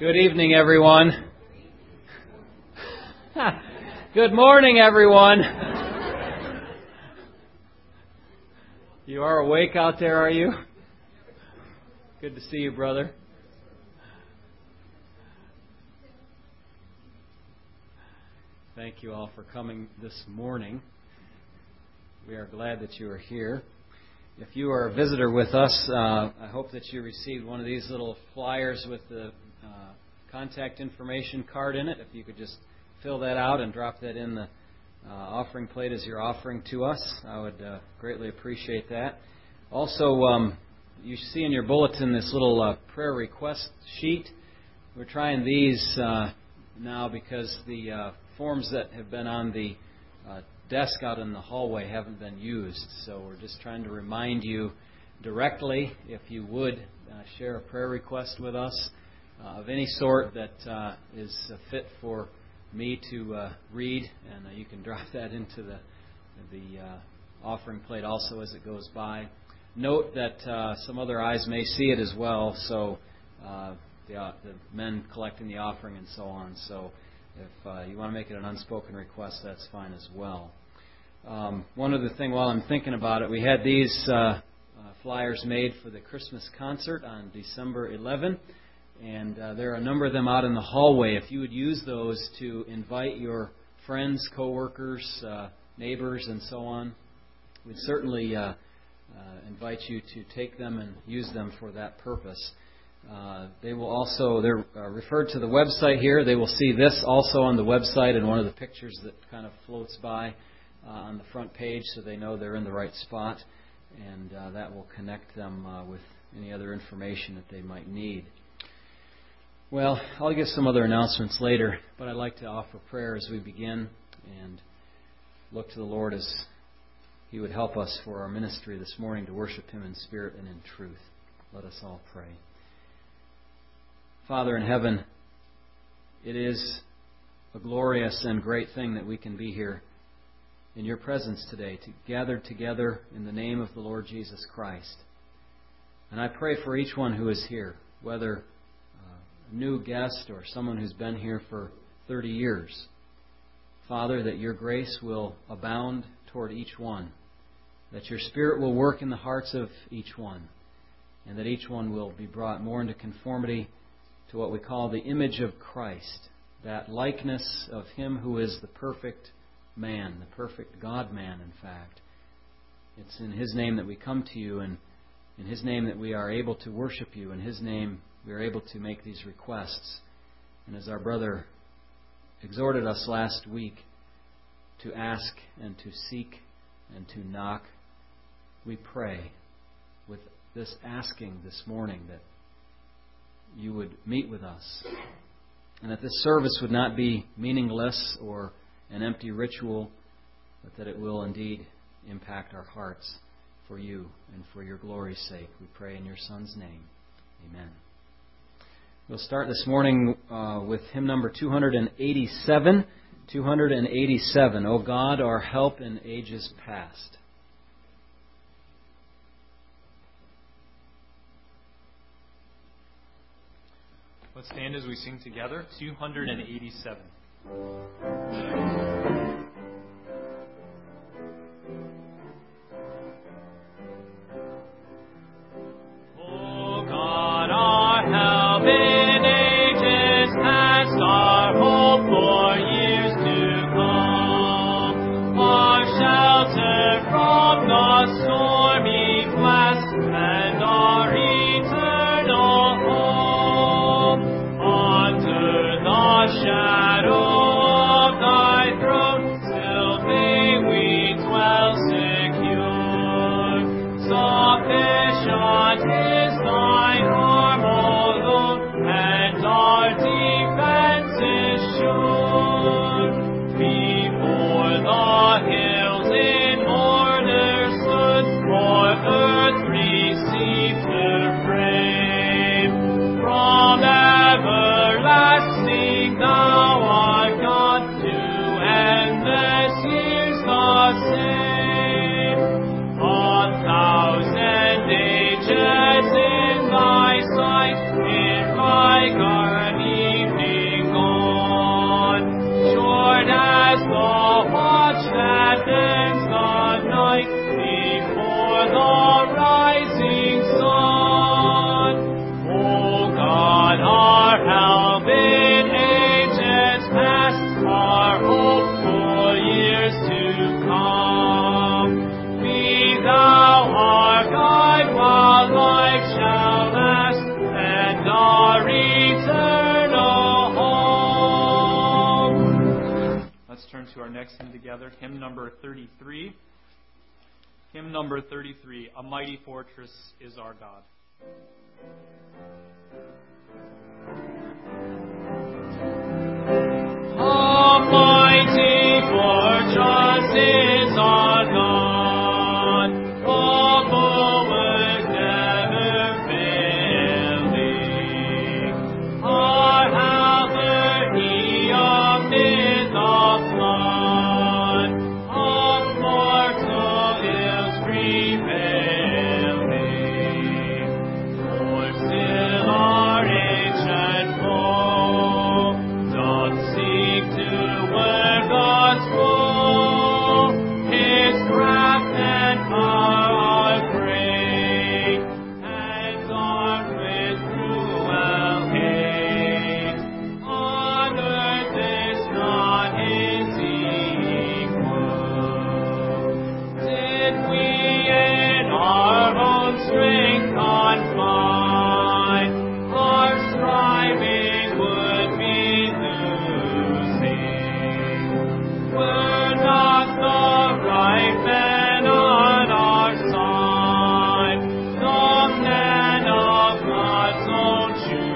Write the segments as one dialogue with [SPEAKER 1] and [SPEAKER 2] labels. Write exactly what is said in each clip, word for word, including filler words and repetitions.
[SPEAKER 1] Good evening, everyone. Good morning, everyone. You are awake out there, are you? Good to see you, brother. Thank you all for coming this morning. We are glad that you are here. If you are a visitor with us, uh, I hope that you received one of these little flyers with the uh, contact information card in it. If you could just fill that out and drop that in the uh, offering plate as your offering to us, I would uh, greatly appreciate that. Also, um, you see in your bulletin this little uh, prayer request sheet. We're trying these uh, now because the uh, forms that have been on the uh, desk out in the hallway haven't been used. So we're just trying to remind you directly, if you would uh, share a prayer request with us uh, of any sort that uh, is uh, fit for me to uh, read, and uh, you can drop that into the the uh, offering plate also as it goes by. Note that uh, some other eyes may see it as well, so uh, the, uh, the men collecting the offering and so on. So if uh, you want to make it an unspoken request, that's fine as well. Um, one other thing while I'm thinking about it, we had these uh, uh, flyers made for the Christmas concert on December eleventh, and uh, there are a number of them out in the hallway. If you would use those to invite your friends, coworkers, uh, neighbors, and so on, we'd certainly uh, uh, invite you to take them and use them for that purpose. Uh, they will also, they're uh, referred to the website here. They will see this also on the website in one of the pictures that kind of floats by uh, on the front page, so they know they're in the right spot, and uh, that will connect them uh, with any other information that they might need. Well, I'll give some other announcements later, but I'd like to offer prayer as we begin and look to the Lord as He would help us for our ministry this morning to worship Him in spirit and in truth. Let us all pray. Father in heaven, it is a glorious and great thing that we can be here in Your presence today, to gather together in the name of the Lord Jesus Christ. And I pray for each one who is here, whether a new guest or someone who's been here for thirty years. Father, that Your grace will abound toward each one, that Your Spirit will work in the hearts of each one, and that each one will be brought more into conformity to what we call the image of Christ, that likeness of Him who is the perfect man, the perfect God-man, in fact. It's in His name that we come to You, and in His name that we are able to worship You. In His name we are able to make these requests. And as our brother exhorted us last week to ask and to seek and to knock, we pray with this asking this morning that You would meet with us, and that this service would not be meaningless or an empty ritual, but that it will indeed impact our hearts for You and for Your glory's sake. We pray in Your Son's name. Amen. We'll start this morning uh, with hymn number two eighty-seven. two eighty-seven, O God, our help in ages past.
[SPEAKER 2] Let's stand as we sing together, two eighty-seven.
[SPEAKER 3] O God, our help in ages past, our hope for years to come, our shelter from the stormy blast, and our eternal home. Under the shadow of Thy throne
[SPEAKER 2] our next hymn together, hymn number thirty-three. Hymn number thirty-three, A Mighty Fortress is Our God.
[SPEAKER 3] A mighty fortress is our God, a bulwark never failing. Our helper, He amid the flood, of mortal ills prevailing. For still our ancient foe doth seek to work us woe. His craft and power are great, and armed with cruel hate. On earth is not his equal. Did we in our own strength confide, our striving would be losing. Were not the right men on our side, the men of God's own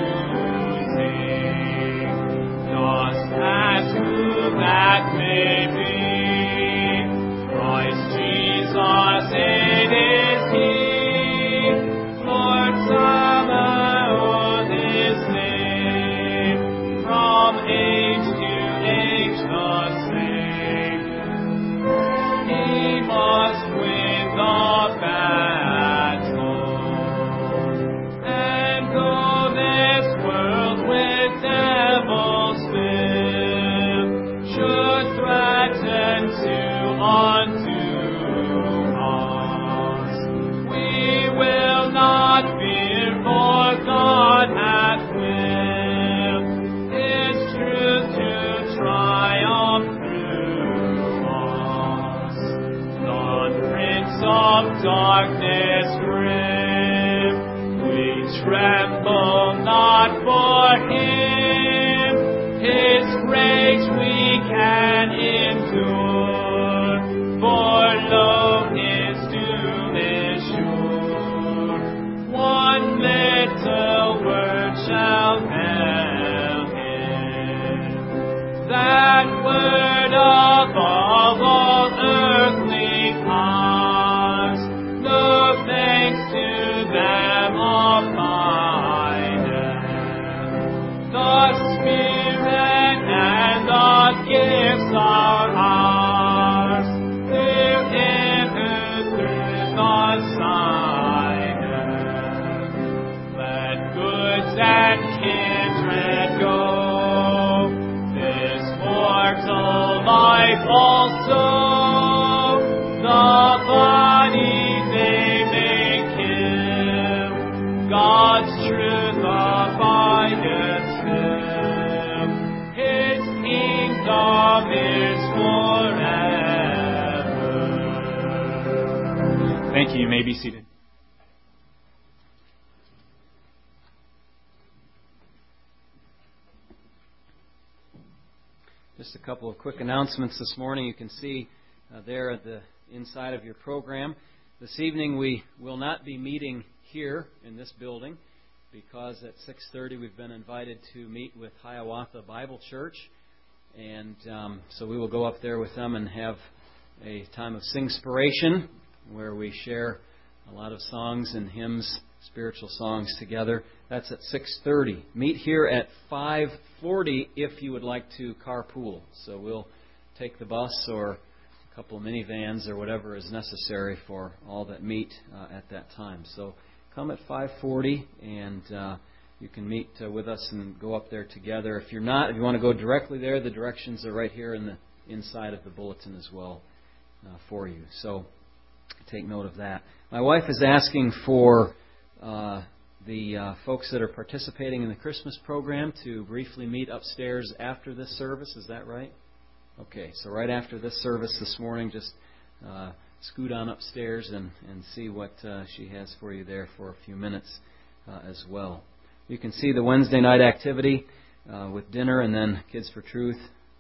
[SPEAKER 3] choosing. Just as who that may be, Christ Jesus, it is He. Lord Sabaoth His name, from age to age the same. He must win the battle, and though this world with devils fill should threaten to undo us, we will not fear, for God hath will His truth to triumph through us. The Prince of Darkness grim, we tremble not for Him. His grace we can endure, for lo, His doom is sure. One little word shall fail Him, that word above all earthly powers. No thanks to them abideth. The Spirit and the gifts are ours, through Him who through the signeth. Let goods and kindred go, this mortal life also. The body they may kill, God's truth abideth still. His kingdom is forever.
[SPEAKER 2] Thank you. You may be seated.
[SPEAKER 1] Just a couple of quick announcements this morning. You can see uh, there at the inside of your program. This evening we will not be meeting here in this building because at six thirty we've been invited to meet with Hiawatha Bible Church. And um, so we will go up there with them and have a time of singspiration where we share a lot of songs and hymns, spiritual songs together. That's at six thirty. Meet here at five forty if you would like to carpool. So we'll take the bus or a couple of minivans or whatever is necessary for all that meet uh, at that time. So come at five forty and uh, you can meet uh, with us and go up there together. If you're not, if you want to go directly there, the directions are right here in the inside of the bulletin as well uh, for you. So take note of that. My wife is asking for uh, the uh, folks that are participating in the Christmas program to briefly meet upstairs after this service. Is that right? Okay, so right after this service this morning, just uh, scoot on upstairs and, and see what uh, she has for you there for a few minutes uh, as well. You can see the Wednesday night activity uh, with dinner and then Kids for Truth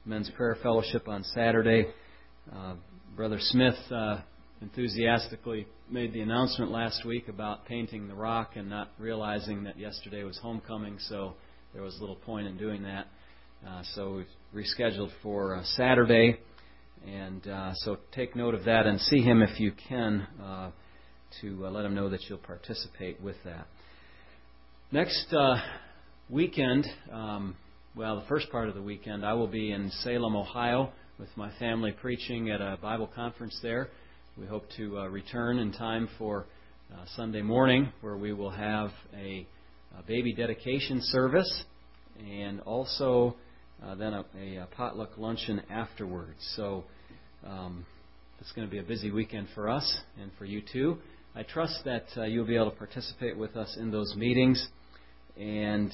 [SPEAKER 1] men's prayer fellowship on Saturday. Uh, Brother Smith uh, enthusiastically made the announcement last week about painting the rock and not realizing that yesterday was homecoming, so there was little point in doing that. Uh, so we've rescheduled for uh, Saturday, and uh, so take note of that and see him if you can uh, to uh, let him know that you'll participate with that. Next uh, weekend, um, well, the first part of the weekend, I will be in Salem, Ohio, with my family preaching at a Bible conference there. We hope to uh, return in time for uh, Sunday morning, where we will have a, a baby dedication service and also uh, then a, a potluck luncheon afterwards. So um, it's going to be a busy weekend for us and for you too. I trust that uh, you'll be able to participate with us in those meetings. And,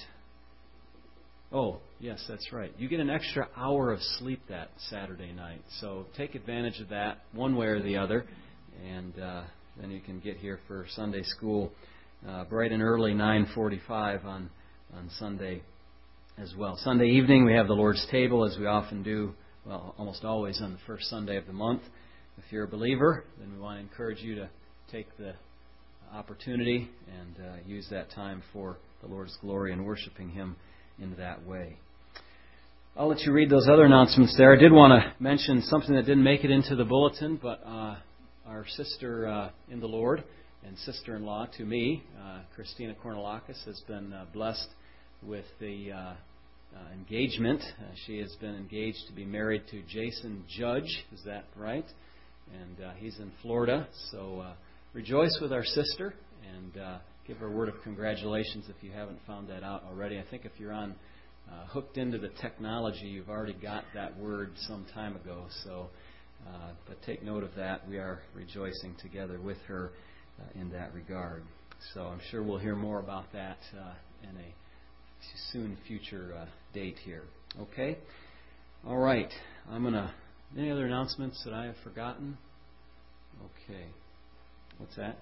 [SPEAKER 1] oh, yes, that's right. You get an extra hour of sleep that Saturday night. So take advantage of that one way or the other. And uh, then you can get here for Sunday school uh, bright and early, nine forty-five on, on Sunday as well. Sunday evening, we have the Lord's table, as we often do, well, almost always on the first Sunday of the month. If you're a believer, then we want to encourage you to take the opportunity and uh, use that time for the Lord's glory and worshiping Him in that way. I'll let you read those other announcements there. I did want to mention something that didn't make it into the bulletin, but uh, our sister uh, in the Lord and sister-in-law to me, uh, Christina Kornelakis, has been uh, blessed with the uh, uh, engagement. Uh, she has been engaged to be married to Jason Judge. Is that right? And uh, he's in Florida, so uh, rejoice with our sister and uh, give her a word of congratulations if you haven't found that out already. I think if you're on uh, hooked into the technology, you've already got that word some time ago. So, uh, but take note of that. We are rejoicing together with her uh, in that regard. So I'm sure we'll hear more about that uh, in a soon future uh, date here. Okay? All right. I'm going to... Any other announcements that I have forgotten? Okay. What's that?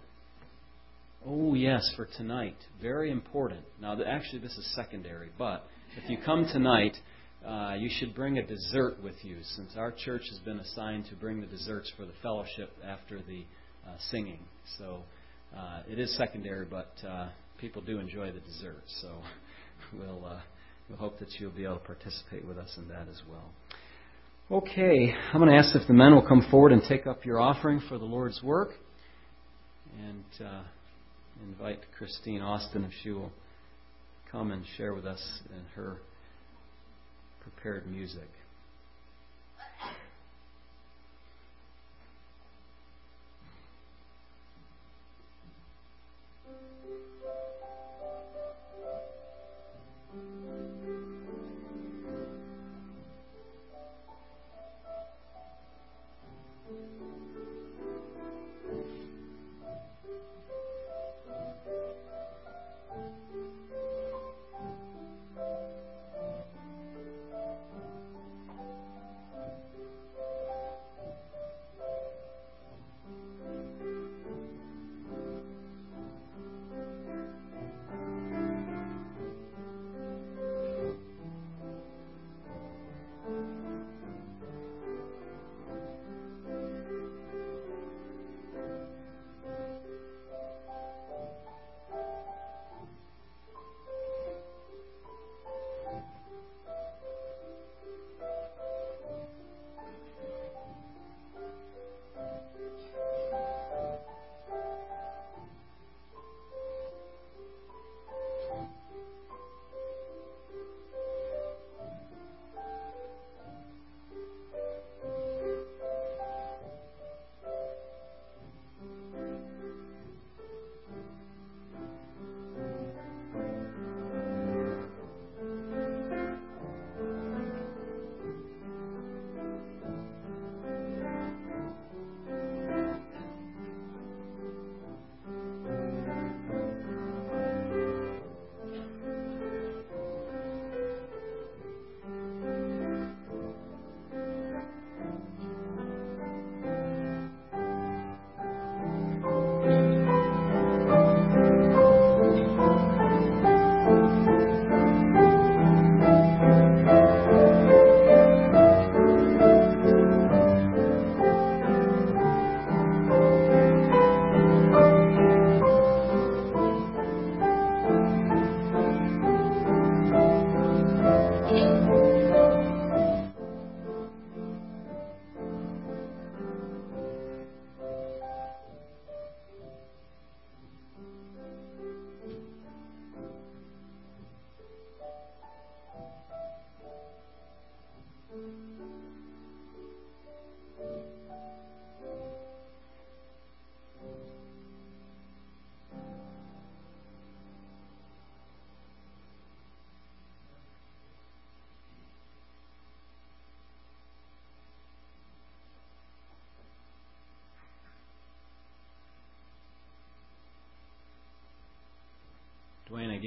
[SPEAKER 1] Oh, yes, for tonight. Very important. Now, actually, this is secondary, but if you come tonight, uh, you should bring a dessert with you, since our church has been assigned to bring the desserts for the fellowship after the uh, singing. So uh, it is secondary, but uh, people do enjoy the dessert. So we'll, uh, we'll hope that you'll be able to participate with us in that as well. Okay, I'm going to ask if the men will come forward and take up your offering for the Lord's work. And uh, invite Christine Austin if she will come and share with us in her prepared music.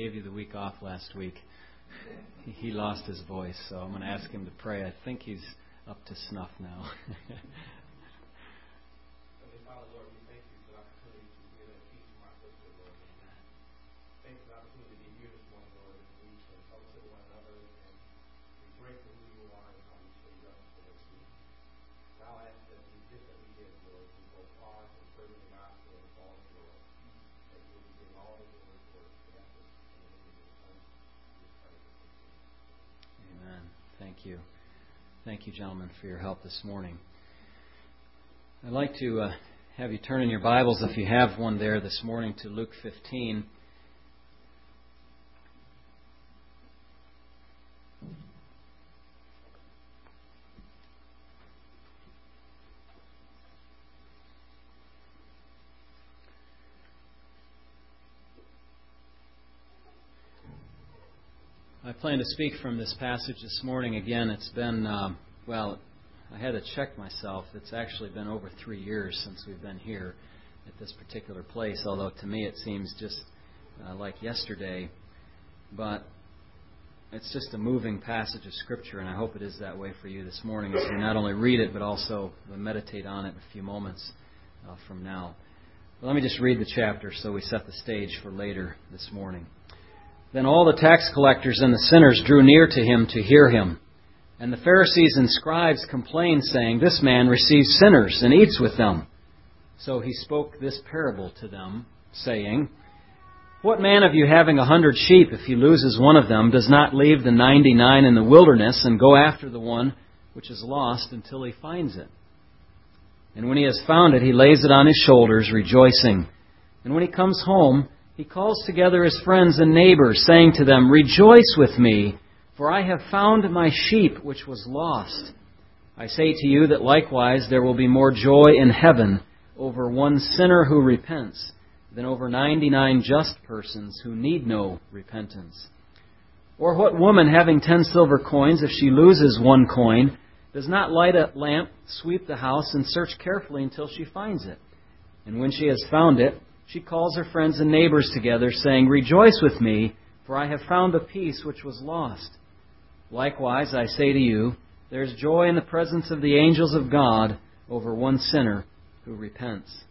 [SPEAKER 1] gave you the week off last week. He lost his voice, so I'm going to ask him to pray. I think he's up to snuff now. Thank you. Thank you, gentlemen, for your help this morning. I'd like to uh, have you turn in your Bibles, if you have one there this morning, to Luke fifteen. I plan to speak from this passage this morning. Again, it's been, um, well, I had to check myself. It's actually been over three years since we've been here at this particular place, although to me it seems just uh, like yesterday. But it's just a moving passage of Scripture, and I hope it is that way for you this morning as we not only read it, but also meditate on it in a few moments uh, from now. But let me just read the chapter so we set the stage for later this morning. Then all the tax collectors and the sinners drew near to him to hear him. And the Pharisees and scribes complained, saying, "This man receives sinners and eats with them." So he spoke this parable to them, saying, "What man of you, having a hundred sheep, if he loses one of them, does not leave the ninety-nine in the wilderness and go after the one which is lost until he finds it? And when he has found it, he lays it on his shoulders, rejoicing. And when he comes home, he calls together his friends and neighbors, saying to them, 'Rejoice with me, for I have found my sheep which was lost.' I say to you that likewise there will be more joy in heaven over one sinner who repents than over ninety-nine just persons who need no repentance. Or what woman, having ten silver coins, if she loses one coin, does not light a lamp, sweep the house, and search carefully until she finds it? And when she has found it, she calls her friends and neighbors together, saying, 'Rejoice with me, for I have found the piece which was lost.' Likewise, I say to you, there is joy in the presence of the angels of God over one sinner who repents."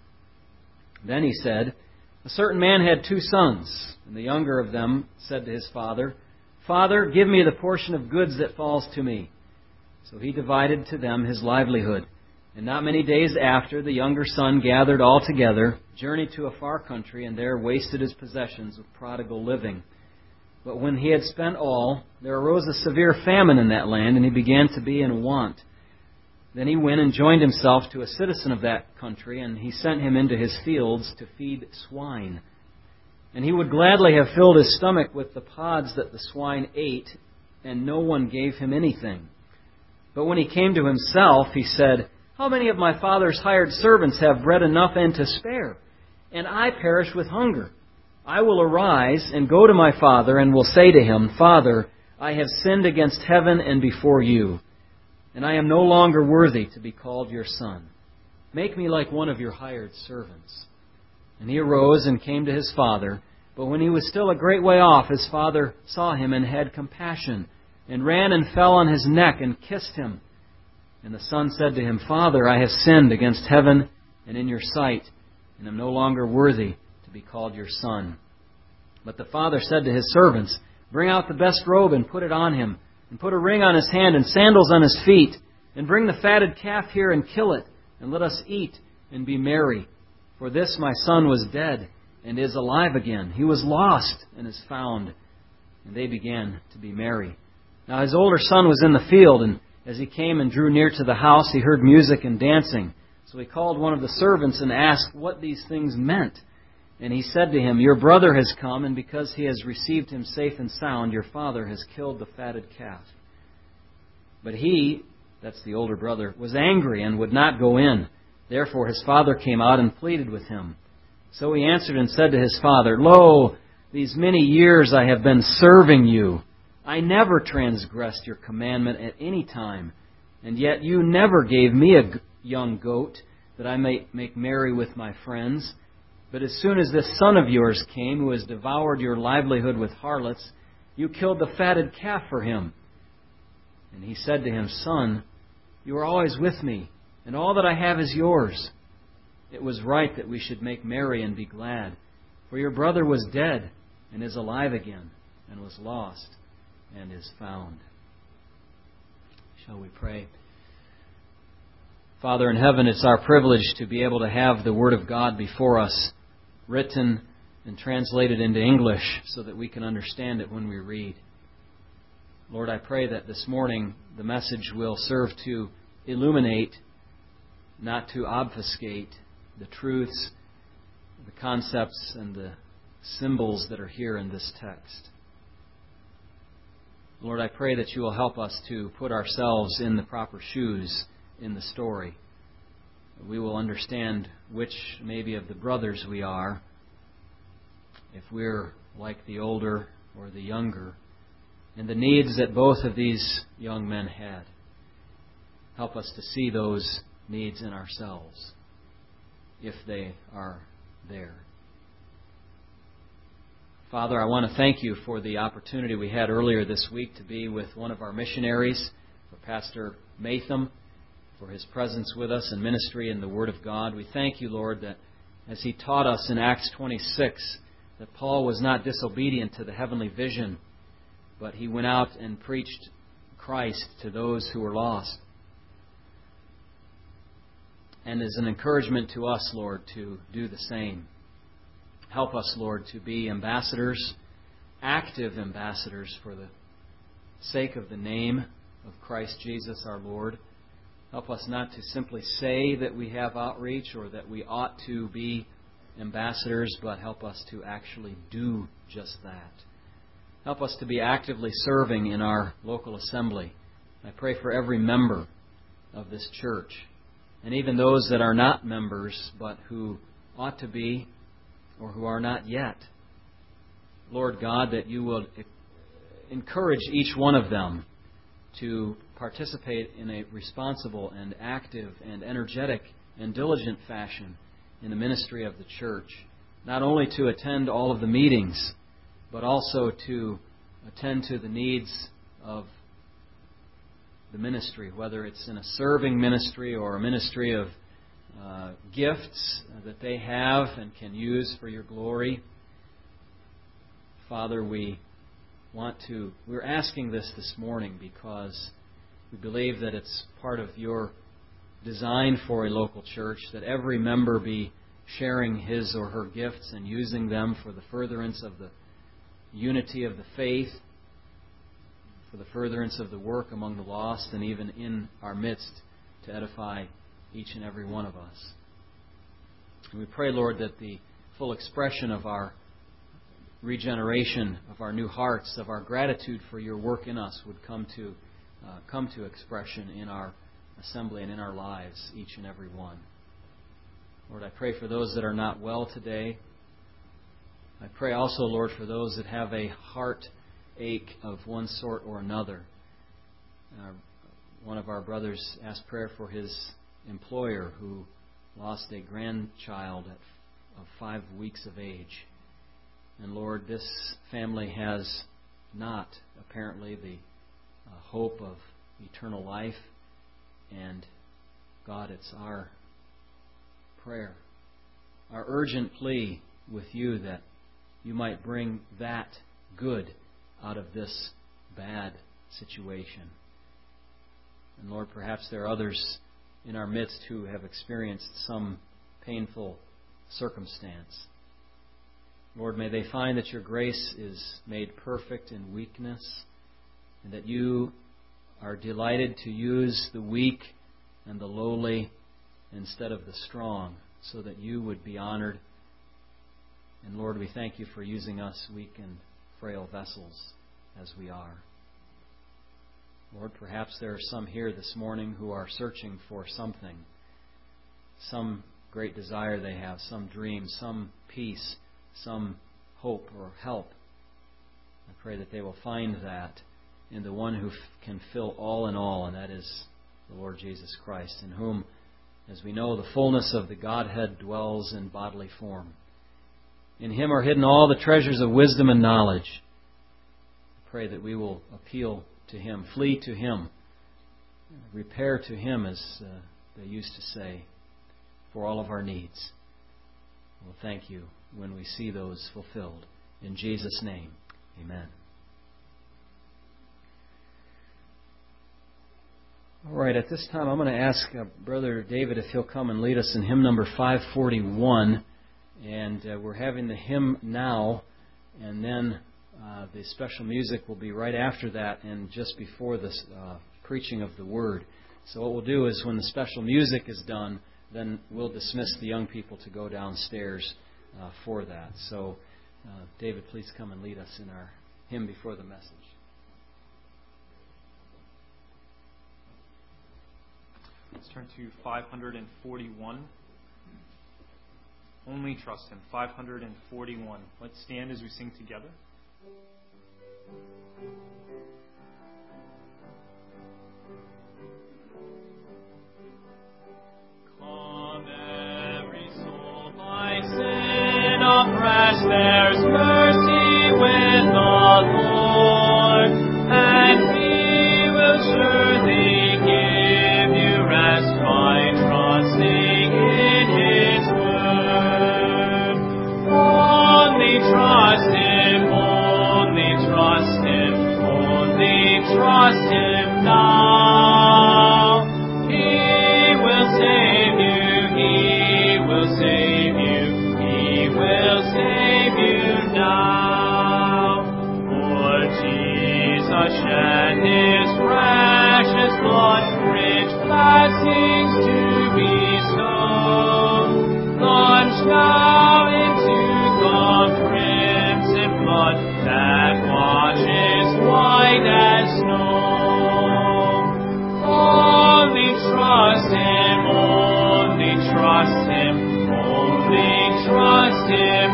[SPEAKER 1] Then he said, "A certain man had two sons, and the younger of them said to his father, 'Father, give me the portion of goods that falls to me.' So he divided to them his livelihood. And not many days after, the younger son gathered all together, journeyed to a far country, and there wasted his possessions with prodigal living. But when he had spent all, there arose a severe famine in that land, and he began to be in want. Then he went and joined himself to a citizen of that country, and he sent him into his fields to feed swine. And he would gladly have filled his stomach with the pods that the swine ate, and no one gave him anything. But when he came to himself, he said, 'How many of my father's hired servants have bread enough and to spare? And I perish with hunger. I will arise and go to my father, and will say to him, Father, I have sinned against heaven and before you, and I am no longer worthy to be called your son. Make me like one of your hired servants.' And he arose and came to his father. But when he was still a great way off, his father saw him and had compassion, and ran and fell on his neck and kissed him. And the son said to him, Father, I have sinned against heaven and in your sight, and am no longer worthy to be called your son. But the father said to his servants, Bring out the best robe and put it on him, and put a ring on his hand and sandals on his feet, and bring the fatted calf here and kill it, and let us eat and be merry. For this my son was dead and is alive again. He was lost and is found. And they began to be merry. Now his older son was in the field, and as he came and drew near to the house, he heard music and dancing. So he called one of the servants and asked what these things meant. And he said to him, Your brother has come, and because he has received him safe and sound, your father has killed the fatted calf. But he, that's the older brother, was angry and would not go in. Therefore his father came out and pleaded with him. So he answered and said to his father, Lo, these many years I have been serving you. I never transgressed your commandment at any time, and yet you never gave me a young goat that I may make merry with my friends. But as soon as this son of yours came, who has devoured your livelihood with harlots, you killed the fatted calf for him. And he said to him, Son, you are always with me, and all that I have is yours. It was right that we should make merry and be glad, for your brother was dead and is alive again, and was lost and is found. Shall we pray? Father in heaven, it's our privilege to be able to have the Word of God before us, written and translated into English so that we can understand it when we read. Lord, I pray that this morning the message will serve to illuminate, not to obfuscate, the truths, the concepts, and the symbols that are here in this text. Lord, I pray that you will help us to put ourselves in the proper shoes in the story. We will understand which maybe of the brothers we are, if we're like the older or the younger, and the needs that both of these young men had. Help us to see those needs in ourselves, if they are there. Father, I want to thank you for the opportunity we had earlier this week to be with one of our missionaries, for Pastor Matham, for his presence with us and ministry in the Word of God. We thank you, Lord, that as he taught us in Acts twenty-six, that Paul was not disobedient to the heavenly vision, but he went out and preached Christ to those who were lost. And as an encouragement to us, Lord, to do the same. Help us, Lord, to be ambassadors, active ambassadors for the sake of the name of Christ Jesus our Lord. Help us not to simply say that we have outreach or that we ought to be ambassadors, but help us to actually do just that. Help us to be actively serving in our local assembly. I pray for every member of this church, and even those that are not members, but who ought to be or who are not yet. Lord God, that you will encourage each one of them to participate in a responsible and active and energetic and diligent fashion in the ministry of the church. Not only to attend all of the meetings, but also to attend to the needs of the ministry, whether it's in a serving ministry or a ministry of uh, gifts that they have and can use for your glory. Father, we want to, we're asking this this morning because we believe that it's part of your design for a local church, that every member be sharing his or her gifts and using them for the furtherance of the unity of the faith, for the furtherance of the work among the lost, and even in our midst to edify each and every one of us. And we pray, Lord, that the full expression of our regeneration, of our new hearts, of our gratitude for your work in us would come to uh, come to expression in our assembly and in our lives, each and every one. Lord, I pray for those that are not well today. I pray also, Lord, for those that have a heartache of one sort or another. Uh, one of our brothers asked prayer for his employer who lost a grandchild at, of five weeks of age. And Lord, this family has not, apparently, the uh, hope of eternal life. And God, it's our prayer, our urgent plea with you that you might bring that good out of this bad situation. And Lord, perhaps there are others in our midst who have experienced some painful circumstance. Lord, may they find that your grace is made perfect in weakness, and that you are delighted to use the weak and the lowly instead of the strong, so that you would be honored. And Lord, we thank you for using us weak and frail vessels as we are. Lord, perhaps there are some here this morning who are searching for something, some great desire they have, some dream, some peace, some hope or help. I pray that they will find that in the one who f- can fill all in all, and that is the Lord Jesus Christ, in whom, as we know, the fullness of the Godhead dwells in bodily form. In Him are hidden all the treasures of wisdom and knowledge. Pray that we will appeal to Him, flee to Him, repair to Him, as uh, they used to say, for all of our needs. We'll thank You when we see those fulfilled. In Jesus' name, amen. All right, at this time I'm going to ask uh, Brother David if he'll come and lead us in hymn number five forty-one. And uh, we're having the hymn now, and then uh, the special music will be right after that and just before the uh, preaching of the Word. So what we'll do is when the special music is done, then we'll dismiss the young people to go downstairs uh, for that. So, uh, David, please come and lead us in our hymn before the message.
[SPEAKER 2] Let's turn to five forty-one. Only trust Him. five forty-one. Let's stand as we sing together.
[SPEAKER 3] Come, every soul by sin oppressed, there's mercy with the Lord, and He will surely give you rest by trusting in His word. Only trust Him, only trust Him, only trust Him now. He will save you, He will save you, He will save you now. For Jesus shed His precious blood, rich blessings to bestow. Plunge now into the crimson flood that washes white as snow. Only trust Him, only trust Him, only trust Him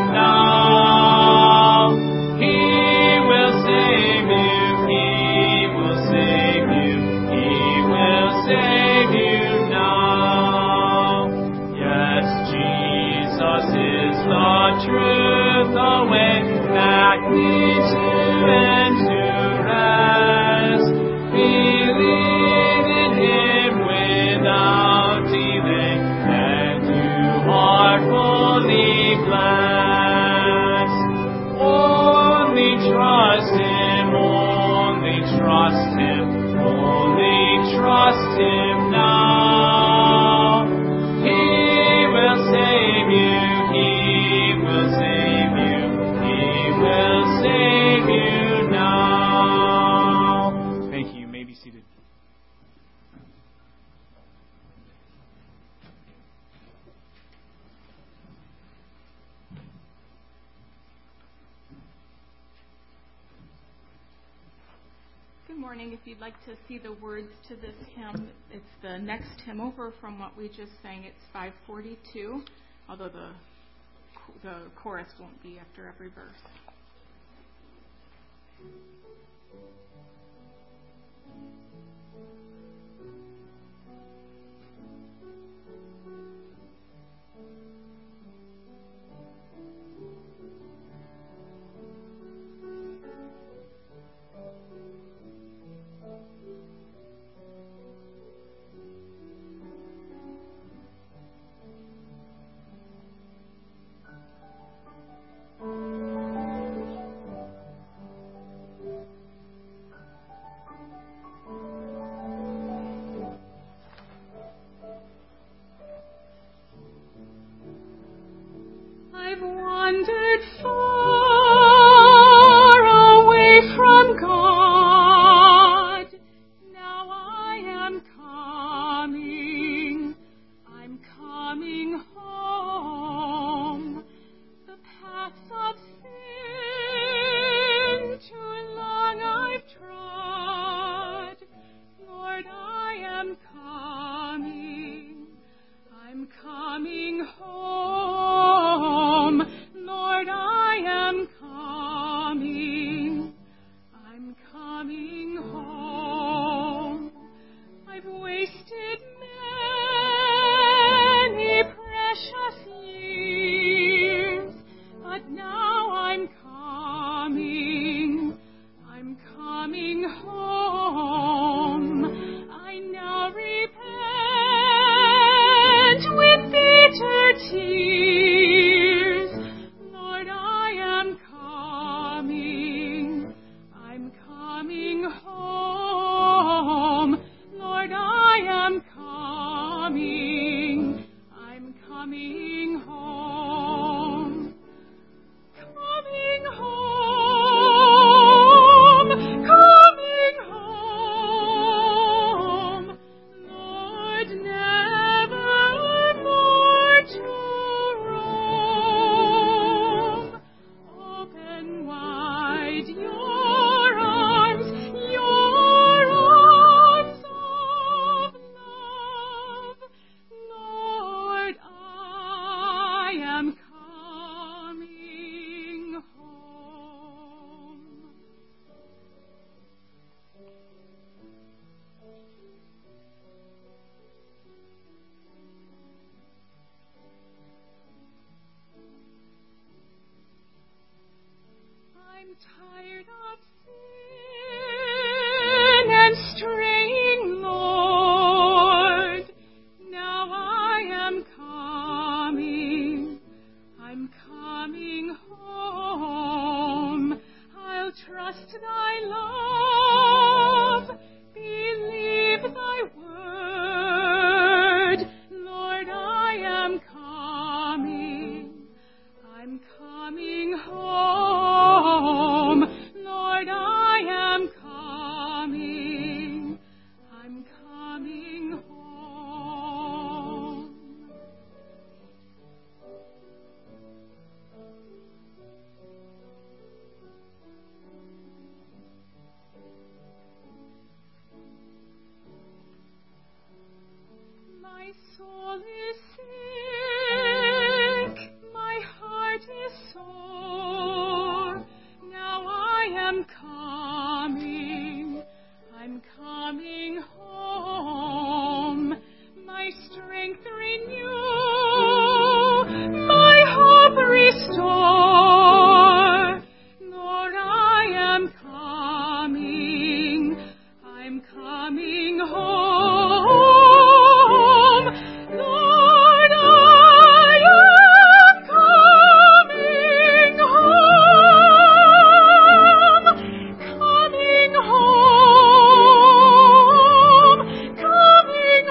[SPEAKER 3] now. He will save you, He will save you, He will save you now. Yes, Jesus is the truth, the way that leads to and to rest. Believe in Him without delay, and you are fully blessed. Only trust Him, only trust Him, only trust Him now. He will save you, He will save you, He will save you now.
[SPEAKER 2] Thank you. You may be seated.
[SPEAKER 4] Good morning. If you'd like to see the words to this hymn, it's the next hymn over from what we just sang. It's five forty-two, although the the chorus won't be after every verse. tired of sin and straying, Lord. Now I am coming, I'm coming home. I'll trust thy love, believe thy word. Lord, I am coming, I'm coming home. Lord, I am coming, I'm coming home. My soul is sick, my heart is sore. Now I am coming, I'm coming home. My strength renew, my hope restore. Lord, I am coming, I'm coming home. Lord, I am coming home, coming home, coming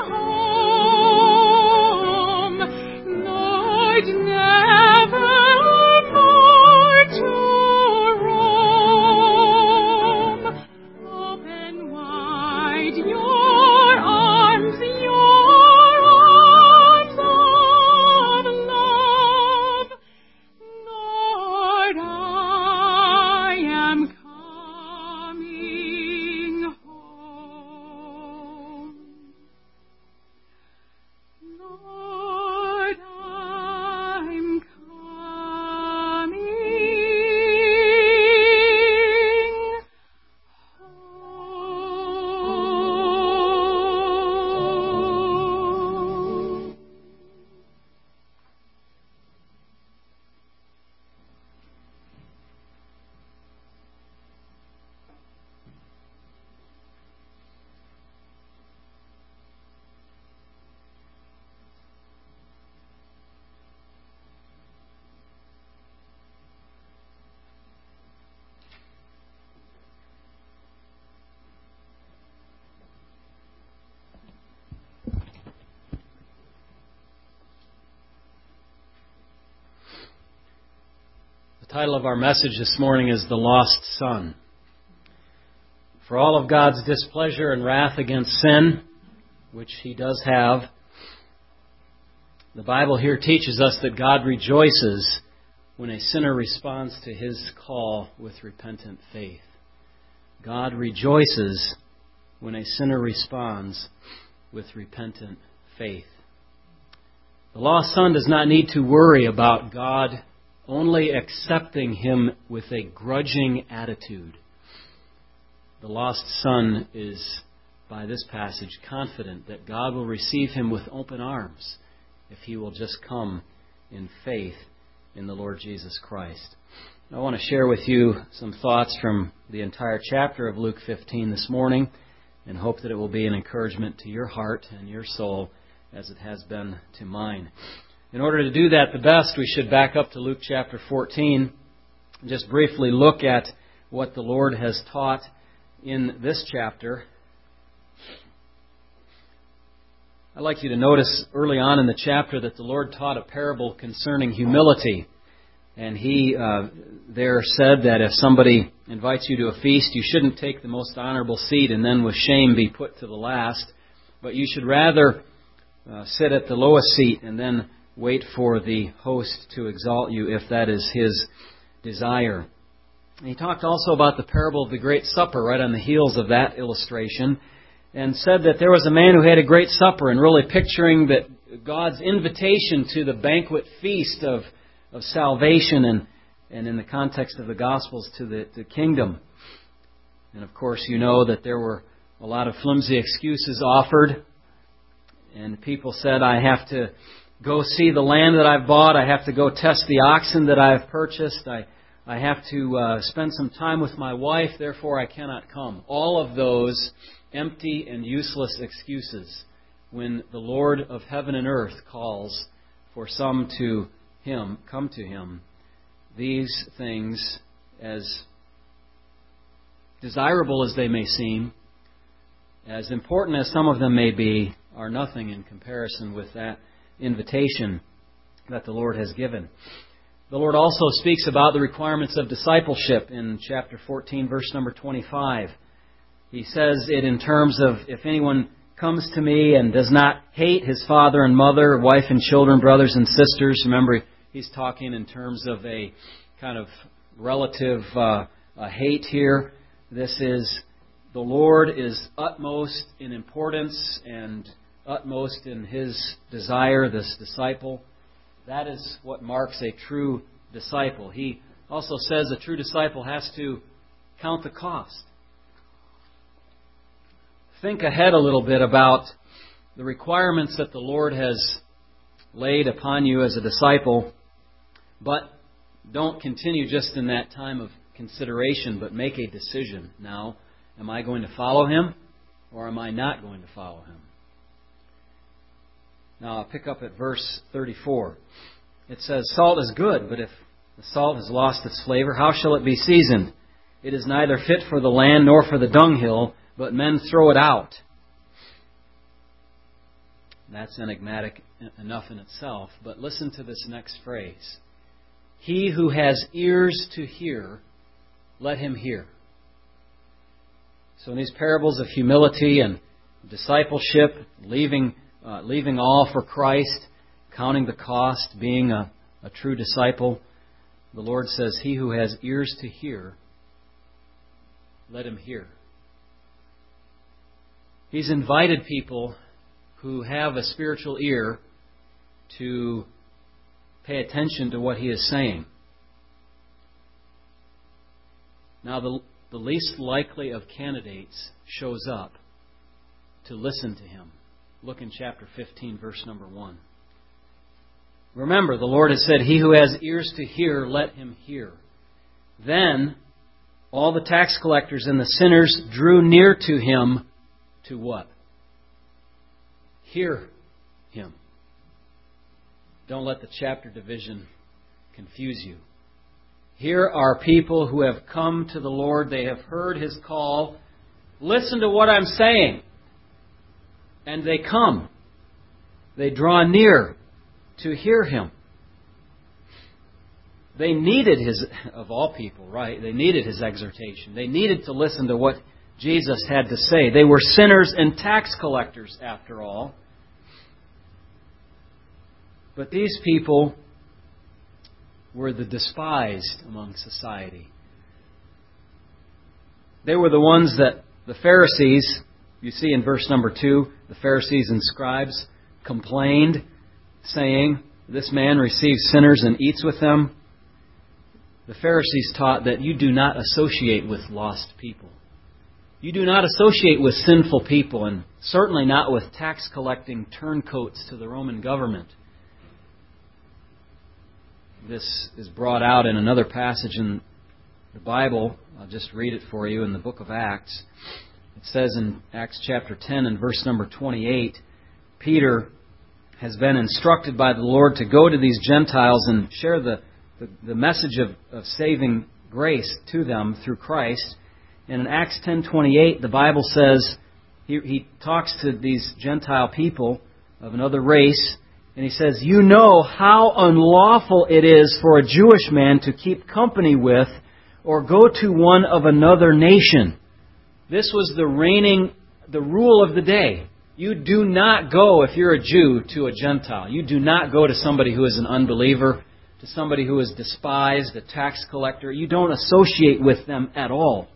[SPEAKER 4] home. Lord, never more to roam. Open wide your arms, your arms of love. Lord, I am coming home. Lord, I'm coming home.
[SPEAKER 1] The title of our message this morning is The Lost Son. For all of God's displeasure and wrath against sin, which He does have, the Bible here teaches us that God rejoices when a sinner responds to His call with repentant faith. God rejoices when a sinner responds with repentant faith. The lost son does not need to worry about God only accepting him with a grudging attitude. The lost son is, by this passage, confident that God will receive him with open arms if he will just come in faith in the Lord Jesus Christ. I want to share with you some thoughts from the entire chapter of Luke fifteen this morning and hope that it will be an encouragement to your heart and your soul as it has been to mine. In order to do that the best, we should back up to Luke chapter fourteen and just briefly look at what the Lord has taught in this chapter. I'd like you to notice early on in the chapter that the Lord taught a parable concerning humility. And He uh, there said that if somebody invites you to a feast, you shouldn't take the most honorable seat and then with shame be put to the last. But you should rather uh, sit at the lowest seat and then wait for the host to exalt you if that is his desire. And he talked also about the parable of the Great Supper right on the heels of that illustration, and said that there was a man who had a great supper, and really picturing that God's invitation to the banquet feast of, of salvation and, and in the context of the Gospels to the, the kingdom. And of course you know that there were a lot of flimsy excuses offered, and people said, I have to go see the land that I've bought, I have to go test the oxen that I've purchased, I, I have to uh, spend some time with my wife, therefore I cannot come. All of those empty and useless excuses when the Lord of heaven and earth calls for some to Him, come to Him. These things, as desirable as they may seem, as important as some of them may be, are nothing in comparison with that invitation that the Lord has given. The Lord also speaks about the requirements of discipleship in chapter fourteen, verse number twenty-five. He says it in terms of, if anyone comes to me and does not hate his father and mother, wife and children, brothers and sisters. Remember, he's talking in terms of a kind of relative uh, a hate here. This is, the Lord is utmost in importance and utmost in His desire, this disciple. That is what marks a true disciple. He also says a true disciple has to count the cost. Think ahead a little bit about the requirements that the Lord has laid upon you as a disciple, but don't continue just in that time of consideration, but make a decision now. Am I going to follow Him, or am I not going to follow Him? Now I'll pick up at verse thirty-four. It says, "Salt is good, but if the salt has lost its flavor, how shall it be seasoned? It is neither fit for the land nor for the dunghill, but men throw it out." That's enigmatic enough in itself, but listen to this next phrase. "He who has ears to hear, let him hear." So in these parables of humility and discipleship, leaving uh, leaving all for Christ, counting the cost, being a, a true disciple, the Lord says, "He who has ears to hear, let him hear." He's invited people who have a spiritual ear to pay attention to what He is saying. Now, the, the least likely of candidates shows up to listen to Him. Look in chapter fifteen, verse number one. Remember, the Lord has said, "He who has ears to hear, let him hear." Then, all the tax collectors and the sinners drew near to Him to what? Hear Him. Don't let the chapter division confuse you. Here are people who have come to the Lord. They have heard His call. Listen to what I'm saying. And they come. They draw near to hear Him. They needed His, of all people, right? They needed His exhortation. They needed to listen to what Jesus had to say. They were sinners and tax collectors, after all. But these people were the despised among society. They were the ones that the Pharisees, you see in verse number two, the Pharisees and scribes complained, saying, "This man receives sinners and eats with them." The Pharisees taught that you do not associate with lost people. You do not associate with sinful people, and certainly not with tax-collecting turncoats to the Roman government. This is brought out in another passage in the Bible. I'll just read it for you in the book of Acts. It says in Acts chapter ten and verse number twenty-eight, Peter has been instructed by the Lord to go to these Gentiles and share the, the, the message of, of saving grace to them through Christ. And in Acts ten twenty-eight, the Bible says, he, he talks to these Gentile people of another race, and he says, "You know how unlawful it is for a Jewish man to keep company with or go to one of another nation." This was the reigning, the rule of the day. You do not go, if you're a Jew, to a Gentile. You do not go to somebody who is an unbeliever, to somebody who is despised, a tax collector. You don't associate with them at all.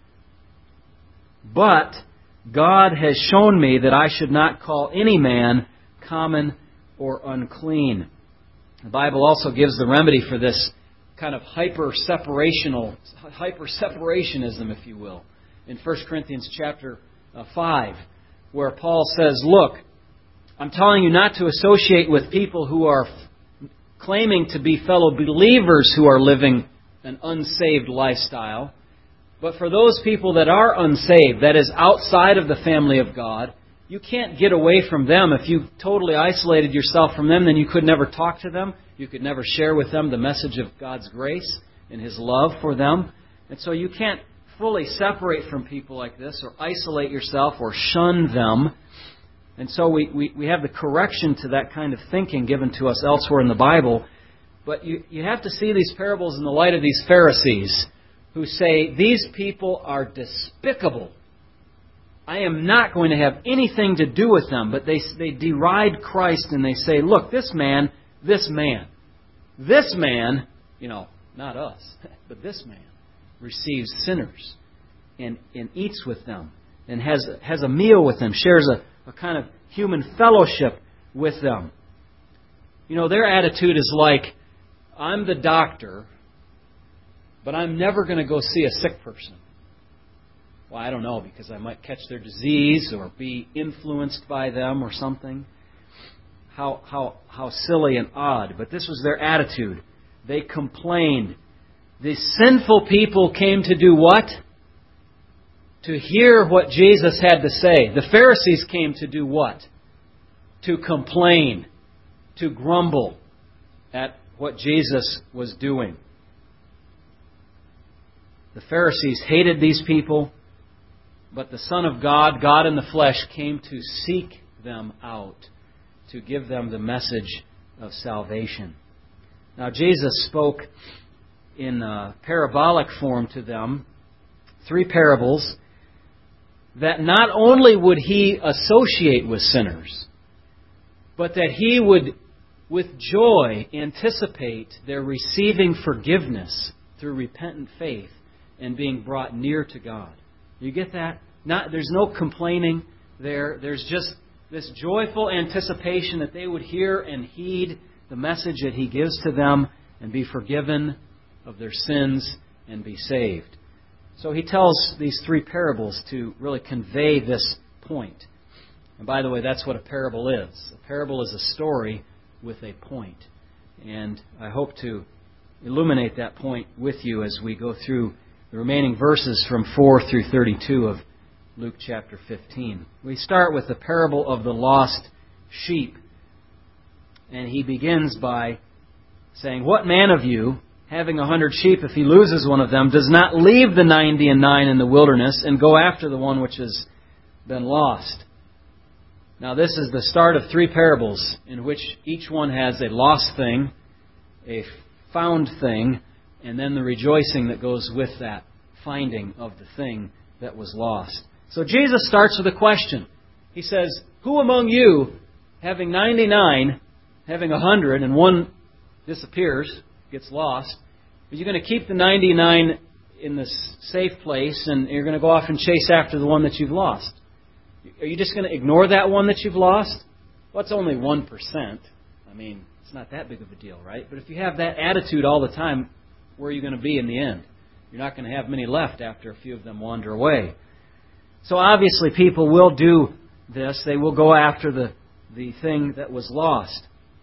[SPEAKER 1] But God has shown me that I should not call any man common or unclean. The Bible also gives the remedy for this kind of hyper-separational, hyper-separationism, if you will, in First Corinthians chapter five, where Paul says, "Look, I'm telling you not to associate with people who are f- claiming to be fellow believers who are living an unsaved lifestyle. But for those people that are unsaved, that is outside of the family of God, you can't get away from them. If you totally isolated yourself from them, then you could never talk to them. You could never share with them the message of God's grace and His love for them. And so you can't fully separate from people like this or isolate yourself or shun them. And so we, we, we have the correction to that kind of thinking given to us elsewhere in the Bible. But you, you have to see these parables in the light of these Pharisees who say, these people are despicable. I am not going to have anything to do with them. But they, they deride Christ and they say, look, this man, this man, this man, you know, not us, but this man receives sinners and, and eats with them and has, has a meal with them, shares a, a kind of human fellowship with them. You know, their attitude is like, I'm the doctor, but I'm never going to go see a sick person. Well, I don't know, because I might catch their disease or be influenced by them or something. How, how, how silly and odd. But this was their attitude. They complained. The sinful people came to do what? To hear what Jesus had to say. The Pharisees came to do what? To complain. To grumble at what Jesus was doing. The Pharisees hated these people, but the Son of God, God in the flesh, came to seek them out, to give them the message of salvation. Now, Jesus spoke in a parabolic form to them, three parables, that not only would He associate with sinners, but that He would, with joy, anticipate their receiving forgiveness through repentant faith and being brought near to God. You get that? Not, there's no complaining there. There's just this joyful anticipation that they would hear and heed the message that He gives to them and be forgiven of their sins and be saved. So He tells these three parables to really convey this point. And by the way, that's what a parable is. A parable is a story with a point. And I hope to illuminate that point with you as we go through the remaining verses from four through thirty-two of Luke chapter fifteen. We start with the parable of the lost sheep. And He begins by saying, what man of you, having a hundred sheep, if he loses one of them, does not leave the ninety and nine in the wilderness and go after the one which has been lost? Now this is the start of three parables in which each one has a lost thing, a found thing, and then the rejoicing that goes with that finding of the thing that was lost. So Jesus starts with a question. He says, who among you, having ninety-nine, having a hundred, and one disappears, gets lost, are you going to keep the ninety-nine in this safe place and you're going to go off and chase after the one that you've lost? Are you just going to ignore that one that you've lost? Well, it's only one percent. I mean, it's not that big of a deal, right? But if you have that attitude all the time, where are you going to be in the end? You're not going to have many left after a few of them wander away. So obviously people will do this. They will go after the, the thing that was lost.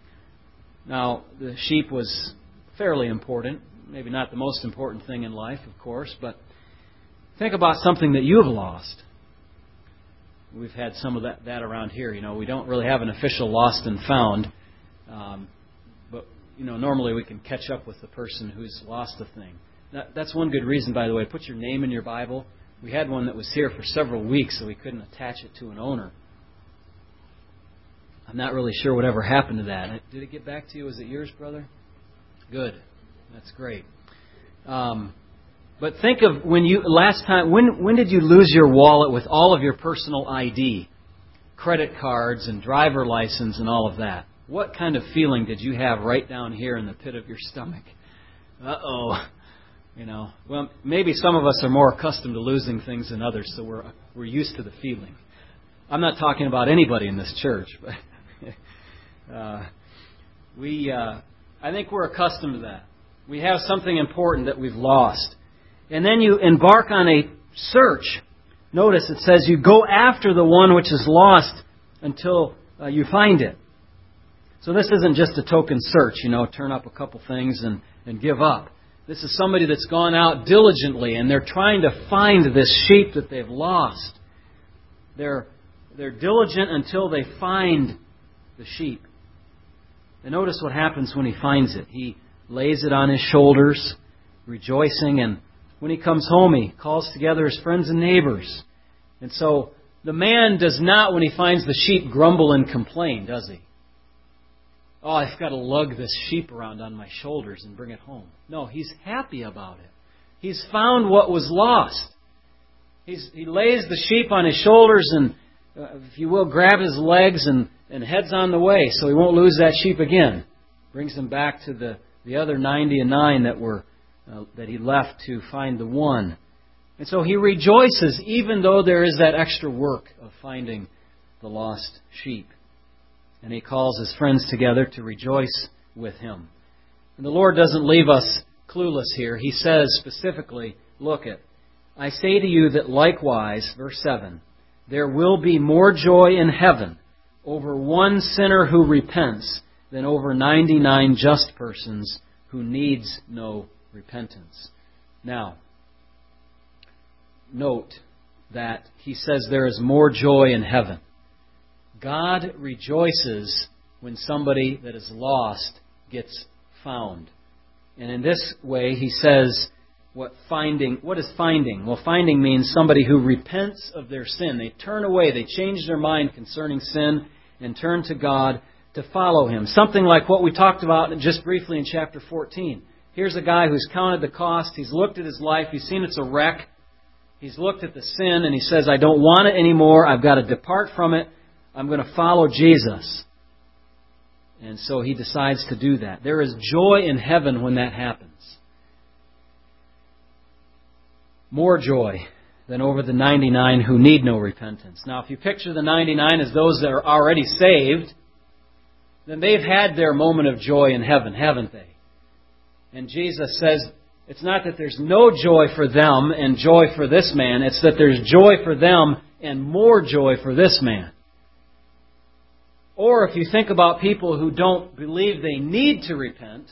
[SPEAKER 1] Now, the sheep was fairly important. Maybe not the most important thing in life, of course, but think about something that you've lost. We've had some of that, that around here. You know, we don't really have an official lost and found. Um, but, you know, normally we can catch up with the person who's lost a thing. That, that's one good reason, by the way. Put your name in your Bible. We had one that was here for several weeks, so we couldn't attach it to an owner. I'm not really sure whatever happened to that. Did it get back to you? Was it yours, brother? Good. That's great. Um, but think of when you last time. When when did you lose your wallet with all of your personal I D, credit cards, and driver license, and all of that? What kind of feeling did you have right down here in the pit of your stomach? Uh oh. You know. Well, maybe some of us are more accustomed to losing things than others, so we're we're used to the feeling. I'm not talking about anybody in this church, but uh, we. Uh, I think we're accustomed to that. We have something important that we've lost. And then you embark on a search. Notice it says you go after the one which is lost until uh, you find it. So this isn't just a token search, you know, turn up a couple things and, and give up. This is somebody that's gone out diligently and they're trying to find this sheep that they've lost. They're, they're diligent until they find the sheep. And notice what happens when he finds it. He lays it on his shoulders, rejoicing, and when he comes home, he calls together his friends and neighbors. And so the man does not, when he finds the sheep, grumble and complain, does he? Oh, I've got to lug this sheep around on my shoulders and bring it home. No, he's happy about it. He's found what was lost. He's, he lays the sheep on his shoulders and, uh, if you will, grabs his legs and, and heads on the way so he won't lose that sheep again. Brings him back to the, the other ninety and nine that were uh, that he left to find the one. And so he rejoices even though there is that extra work of finding the lost sheep. And he calls his friends together to rejoice with him. And the Lord doesn't leave us clueless here. He says specifically, look it, I say to you that likewise, verse seven, there will be more joy in heaven over one sinner who repents than over ninety-nine just persons who needs no repentance. Now, note that he says there is more joy in heaven. God rejoices when somebody that is lost gets found. And in this way, he says, what finding, what is finding? Well, finding means somebody who repents of their sin. They turn away, they change their mind concerning sin and turn to God to follow Him. Something like what we talked about just briefly in chapter fourteen. Here's a guy who's counted the cost. He's looked at his life. He's seen it's a wreck. He's looked at the sin and he says, I don't want it anymore. I've got to depart from it. I'm going to follow Jesus. And so he decides to do that. There is joy in heaven when that happens. More joy than over the ninety-nine who need no repentance. Now, if you picture the ninety-nine as those that are already saved, then they've had their moment of joy in heaven, haven't they? And Jesus says, it's not that there's no joy for them and joy for this man. It's that there's joy for them and more joy for this man. Or if you think about people who don't believe they need to repent,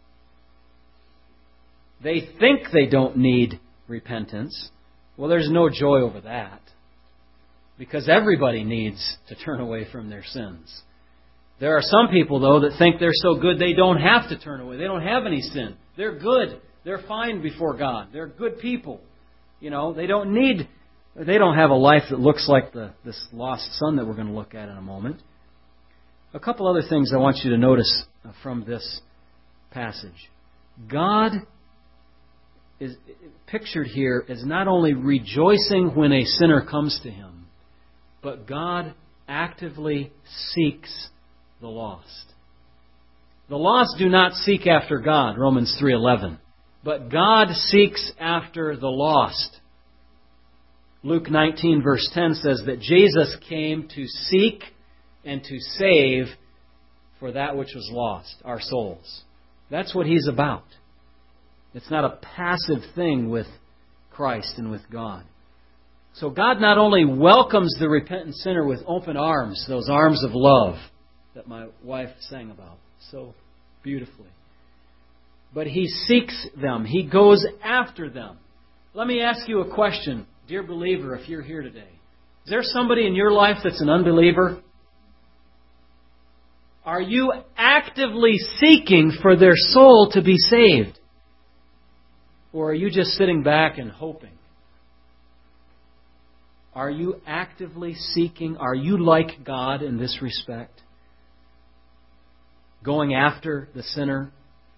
[SPEAKER 1] they think they don't need repentance. Well, there's no joy over that. Because everybody needs to turn away from their sins. There are some people, though, that think they're so good they don't have to turn away. They don't have any sin. They're good. They're fine before God. They're good people. You know, they don't need, they don't have a life that looks like the this lost son that we're going to look at in a moment. A couple other things I want you to notice from this passage. God is pictured here as not only rejoicing when a sinner comes to Him, but God actively seeks the lost. The lost do not seek after God, Romans three eleven. But God seeks after the lost. Luke nineteen verse ten says that Jesus came to seek and to save for that which was lost, our souls. That's what He's about. It's not a passive thing with Christ and with God. So God not only welcomes the repentant sinner with open arms, those arms of love that my wife sang about so beautifully, but He seeks them. He goes after them. Let me ask you a question, dear believer, if you're here today. Is there somebody in your life that's an unbeliever? Are you actively seeking for their soul to be saved? Or are you just sitting back and hoping? Are you actively seeking? Are you like God in this respect? Going after the sinner?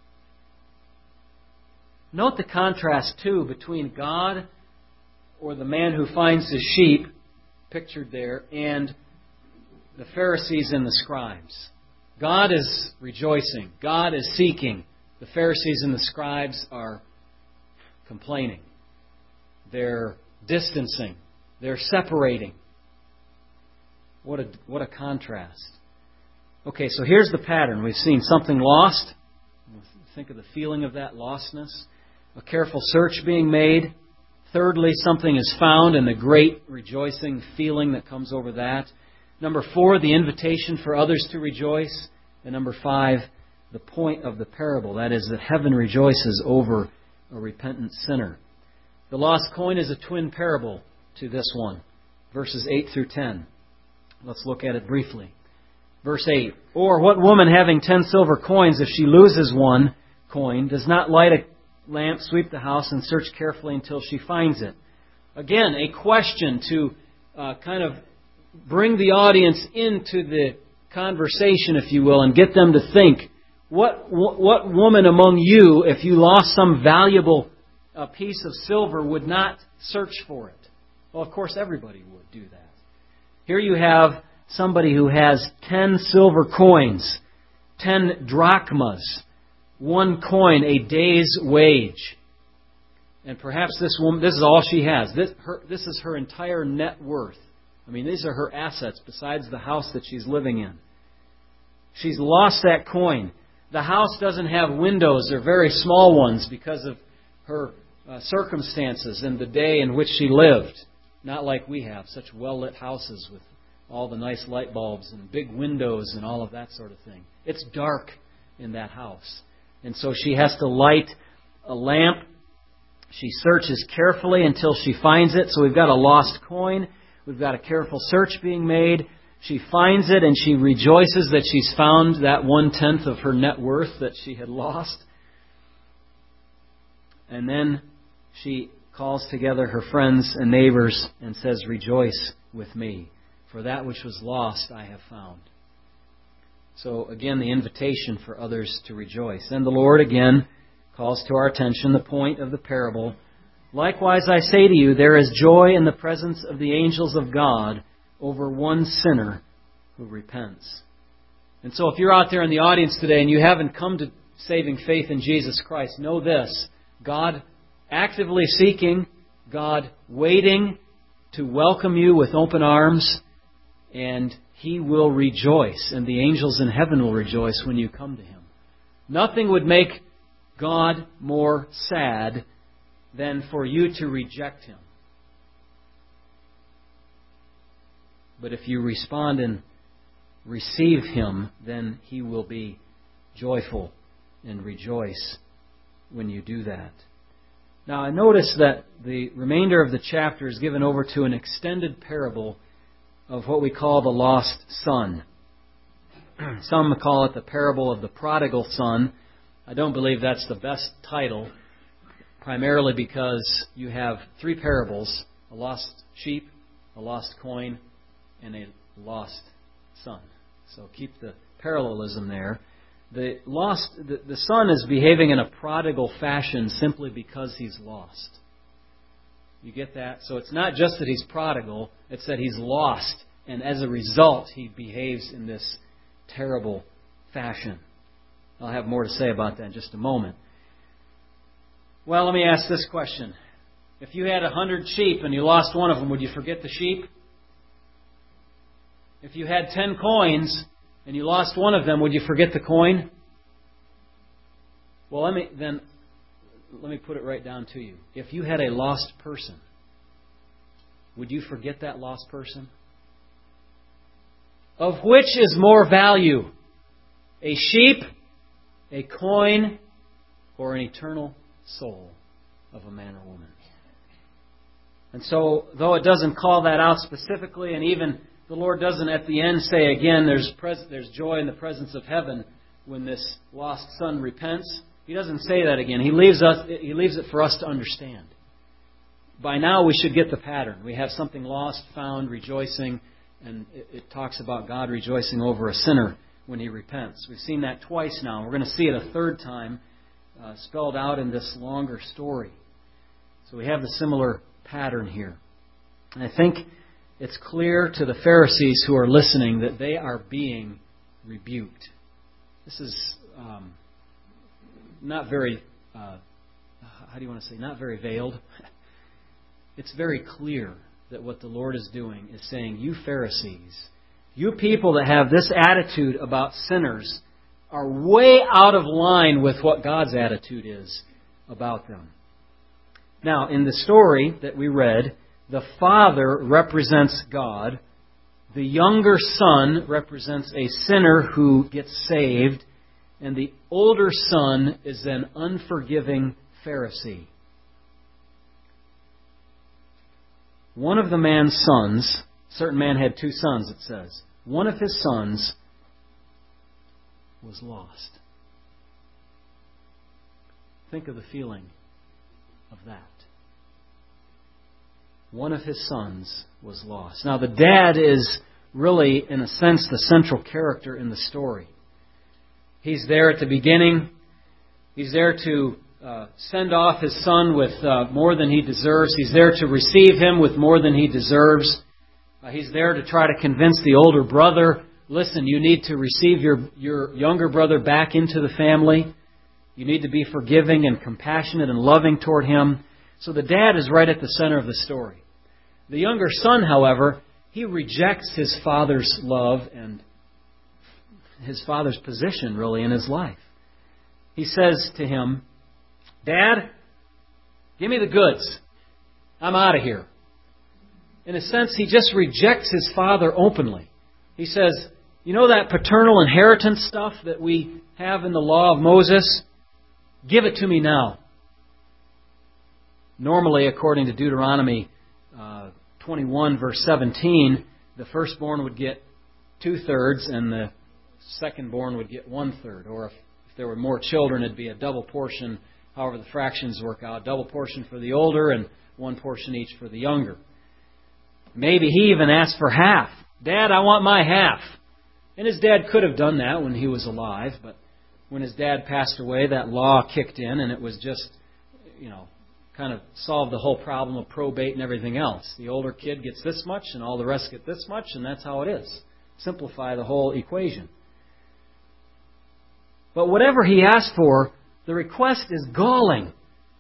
[SPEAKER 1] Note the contrast, too, between God or the man who finds his sheep, pictured there, and the Pharisees and the scribes. God is rejoicing. God is seeking. The Pharisees and the scribes are complaining. They're distancing. They're separating. What a, what a contrast. Okay, so here's the pattern. We've seen something lost. Think of the feeling of that lostness. A careful search being made. Thirdly, something is found and the great rejoicing feeling that comes over that. Number four, the invitation for others to rejoice. And number five, the point of the parable. That is that heaven rejoices over a repentant sinner. The lost coin is a twin parable to this one, verses eight through ten. Let's look at it briefly. Verse eight, or what woman having ten silver coins, if she loses one coin, does not light a lamp, sweep the house, and search carefully until she finds it? Again, a question to uh, kind of bring the audience into the conversation, if you will, and get them to think, what what woman among you, if you lost some valuable uh, piece of silver, would not search for it? Well, of course, everybody would do that. Here you have somebody who has ten silver coins, ten drachmas, one coin, a day's wage. And perhaps this woman, this is all she has. This, her, this is her entire net worth. I mean, these are her assets besides the house that she's living in. She's lost that coin. The house doesn't have windows. They're very small ones because of her uh, circumstances and the day in which she lived. Not like we have, such well-lit houses with all the nice light bulbs and big windows and all of that sort of thing. It's dark in that house. And so she has to light a lamp. She searches carefully until she finds it. So we've got a lost coin. We've got a careful search being made. She finds it and she rejoices that she's found that one-tenth of her net worth that she had lost. And then she calls together her friends and neighbors and says, rejoice with me, for that which was lost I have found. So again, the invitation for others to rejoice. And the Lord again calls to our attention the point of the parable. Likewise, I say to you, there is joy in the presence of the angels of God over one sinner who repents. And so if you're out there in the audience today and you haven't come to saving faith in Jesus Christ, know this: God actively seeking, God waiting to welcome you with open arms, and He will rejoice, and the angels in heaven will rejoice when you come to Him. Nothing would make God more sad than for you to reject Him. But if you respond and receive Him, then He will be joyful and rejoice when you do that. Now, I notice that the remainder of the chapter is given over to an extended parable of what we call the lost son. Some call it the parable of the prodigal son. I don't believe that's the best title, primarily because you have three parables: a lost sheep, a lost coin, and a lost son. So keep the parallelism there. The lost, the, the son is behaving in a prodigal fashion simply because he's lost. You get that? So it's not just that he's prodigal, it's that he's lost, and as a result, he behaves in this terrible fashion. I'll have more to say about that in just a moment. Well, let me ask this question. If you had a hundred sheep and you lost one of them, would you forget the sheep? If you had ten coins and you lost one of them, would you forget the coin? Well, let me then let me put it right down to you. If you had a lost person, would you forget that lost person? Of which is more value? A sheep, a coin, or an eternal soul of a man or woman? And so, though it doesn't call that out specifically, and even the Lord doesn't at the end say again, there's pres- there's joy in the presence of heaven when this lost son repents. He doesn't say that again. He leaves us. He leaves it for us to understand. By now we should get the pattern. We have something lost, found, rejoicing, and it, it talks about God rejoicing over a sinner when he repents. We've seen that twice now. We're going to see it a third time uh, spelled out in this longer story. So we have the similar pattern here. And I think it's clear to the Pharisees who are listening that they are being rebuked. This is um, not very, uh, how do you want to say, not very veiled. It's very clear that what the Lord is doing is saying, you Pharisees, you people that have this attitude about sinners are way out of line with what God's attitude is about them. Now, in the story that we read, the father represents God. The younger son represents a sinner who gets saved. And the older son is an unforgiving Pharisee. One of the man's sons, a certain man had two sons, it says. One of his sons was lost. Think of the feeling of that. One of his sons was lost. Now, the dad is really, in a sense, the central character in the story. He's there at the beginning. He's there to uh, send off his son with uh, more than he deserves. He's there to receive him with more than he deserves. Uh, he's there to try to convince the older brother, listen, you need to receive your, your younger brother back into the family. You need to be forgiving and compassionate and loving toward him. So the dad is right at the center of the story. The younger son, however, he rejects his father's love and his father's position, really, in his life. He says to him, Dad, give me the goods. I'm out of here. In a sense, he just rejects his father openly. He says, you know that paternal inheritance stuff that we have in the law of Moses? Give it to me now. Normally, according to Deuteronomy uh, twenty-one, verse seventeen, the firstborn would get two-thirds and the secondborn would get one-third. Or if, if there were more children, it'd be a double portion, however the fractions work out. Double portion for the older and one portion each for the younger. Maybe he even asked for half. Dad, I want my half. And his dad could have done that when he was alive, but when his dad passed away, that law kicked in and it was just, you know, kind of solved the whole problem of probate and everything else. The older kid gets this much and all the rest get this much, and that's how it is. Simplify the whole equation. But whatever he asked for, the request is galling.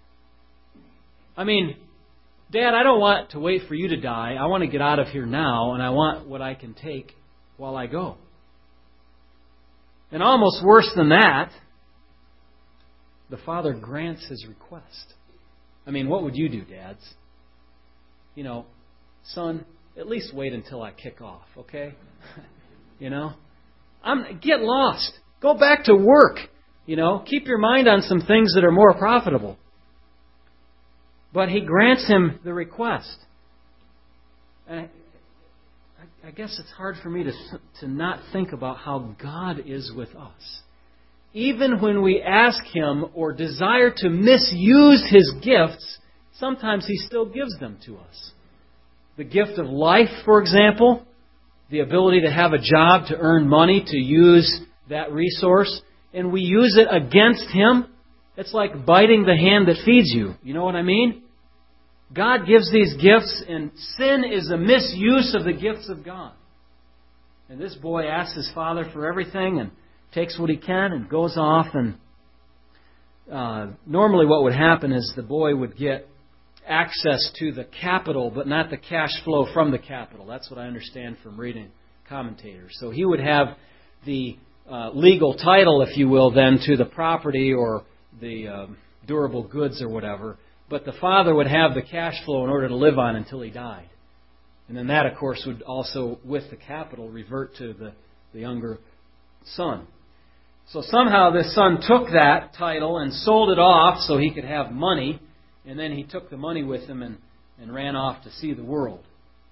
[SPEAKER 1] I mean, Dad, I don't want to wait for you to die. I want to get out of here now, and I want what I can take while I go. And almost worse than that, the father grants his request. I mean, what would you do, dads? You know, son, at least wait until I kick off, okay? you know? I'm get lost. Go back to work. You know, keep your mind on some things that are more profitable. But he grants him the request. And I, I guess it's hard for me to to not think about how God is with us. Even when we ask Him or desire to misuse His gifts, sometimes He still gives them to us. The gift of life, for example, the ability to have a job, to earn money, to use that resource, and we use it against Him. It's like biting the hand that feeds you. You know what I mean? God gives these gifts, and sin is a misuse of the gifts of God. And this boy asks his father for everything and takes what he can and goes off. And uh, normally what would happen is the boy would get access to the capital, but not the cash flow from the capital. That's what I understand from reading commentators. So he would have the uh, legal title, if you will, then to the property or the uh, durable goods or whatever. But the father would have the cash flow in order to live on until he died. And then that, of course, would also, with the capital, revert to the, the younger son. So somehow this son took that title and sold it off so he could have money. And then he took the money with him and, and ran off to see the world.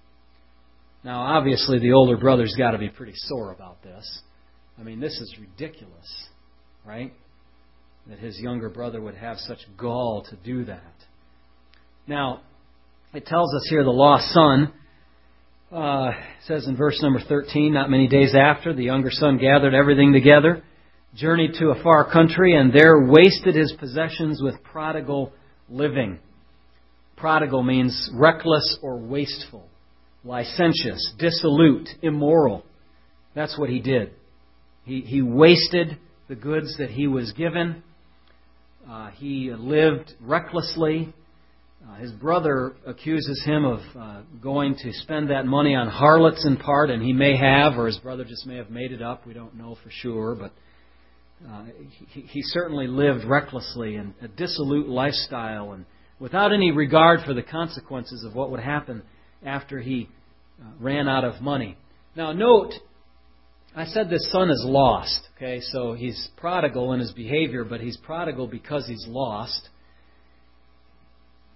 [SPEAKER 1] Now, obviously, the older brother's got to be pretty sore about this. I mean, this is ridiculous, right? That his younger brother would have such gall to do that. Now, it tells us here the lost son. Uh, it says in verse number thirteen, not many days after, the younger son gathered everything together, journeyed to a far country, and there wasted his possessions with prodigal living. Prodigal means reckless or wasteful, licentious, dissolute, immoral. That's what he did. He, he wasted the goods that he was given. Uh, he lived recklessly. Uh, his brother accuses him of uh, going to spend that money on harlots in part, and he may have, or his brother just may have made it up. We don't know for sure, but uh, he, he certainly lived recklessly and a dissolute lifestyle, and without any regard for the consequences of what would happen after he uh, ran out of money. Now, note, I said this son is lost. Okay, so he's prodigal in his behavior, but he's prodigal because he's lost.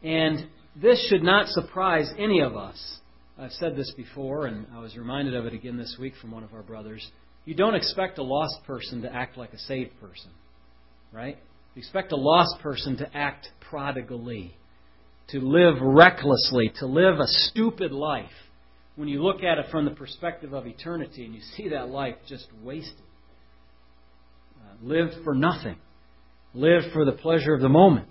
[SPEAKER 1] And this should not surprise any of us. I've said this before, and I was reminded of it again this week from one of our brothers. You don't expect a lost person to act like a saved person, right? You expect a lost person to act prodigally, to live recklessly, to live a stupid life. When you look at it from the perspective of eternity and you see that life just wasted. Uh, lived for nothing. Lived for the pleasure of the moment.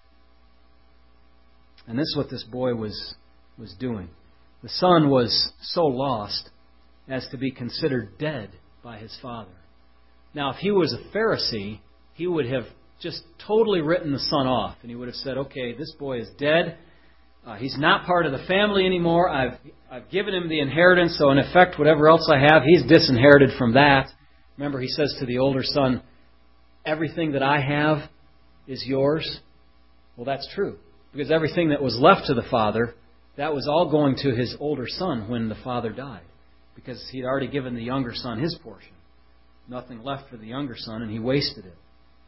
[SPEAKER 1] And this is what this boy was, was doing. The son was so lost as to be considered dead by his father. Now, if he was a Pharisee, he would have just totally written the son off. And he would have said, okay, this boy is dead. Uh, he's not part of the family anymore. I've, I've given him the inheritance, so in effect, whatever else I have, he's disinherited from that. Remember, he says to the older son, everything that I have is yours. Well, that's true. Because everything that was left to the father, that was all going to his older son when the father died. Because he'd already given the younger son his portion. Nothing left for the younger son, and he wasted it.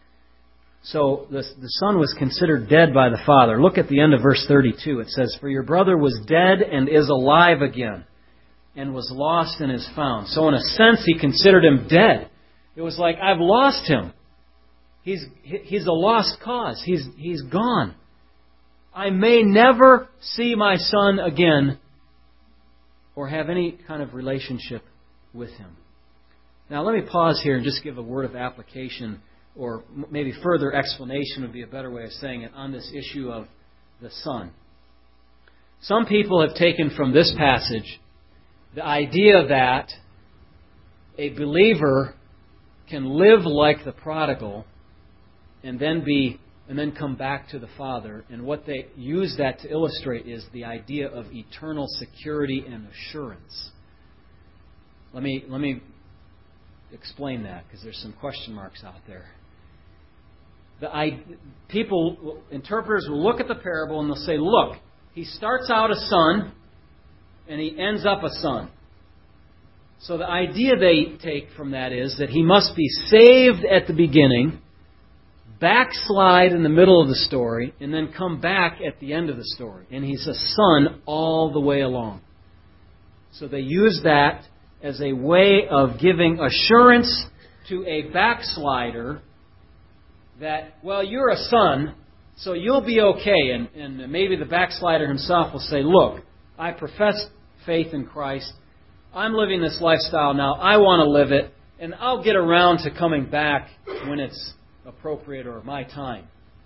[SPEAKER 1] So the, the son was considered dead by the father. Look at the end of verse thirty-two. It says, for your brother was dead and is alive again, and was lost and is found. So in a sense, he considered him dead. It was like, I've lost him. He's, he's a lost cause. He's, he's gone. I may never see my son again or have any kind of relationship with him. Now let me pause here and just give a word of application, or maybe further explanation would be a better way of saying it, on this issue of the son. Some people have taken from this passage the idea that a believer can live like the prodigal and then be and then come back to the Father. And what they use that to illustrate is the idea of eternal security and assurance. Let me let me explain that, because there's some question marks out there. The I, people, interpreters will look at the parable and they'll say, look, he starts out a son and he ends up a son. So the idea they take from that is that he must be saved at the beginning, backslide in the middle of the story, and then come back at the end of the story. And he's a son all the way along. So they use that as a way of giving assurance to a backslider that, well, you're a son, so you'll be okay. And, and maybe the backslider himself will say, look, I profess faith in Christ. I'm living this lifestyle now. I want to live it. And I'll get around to coming back when it's appropriate or my time.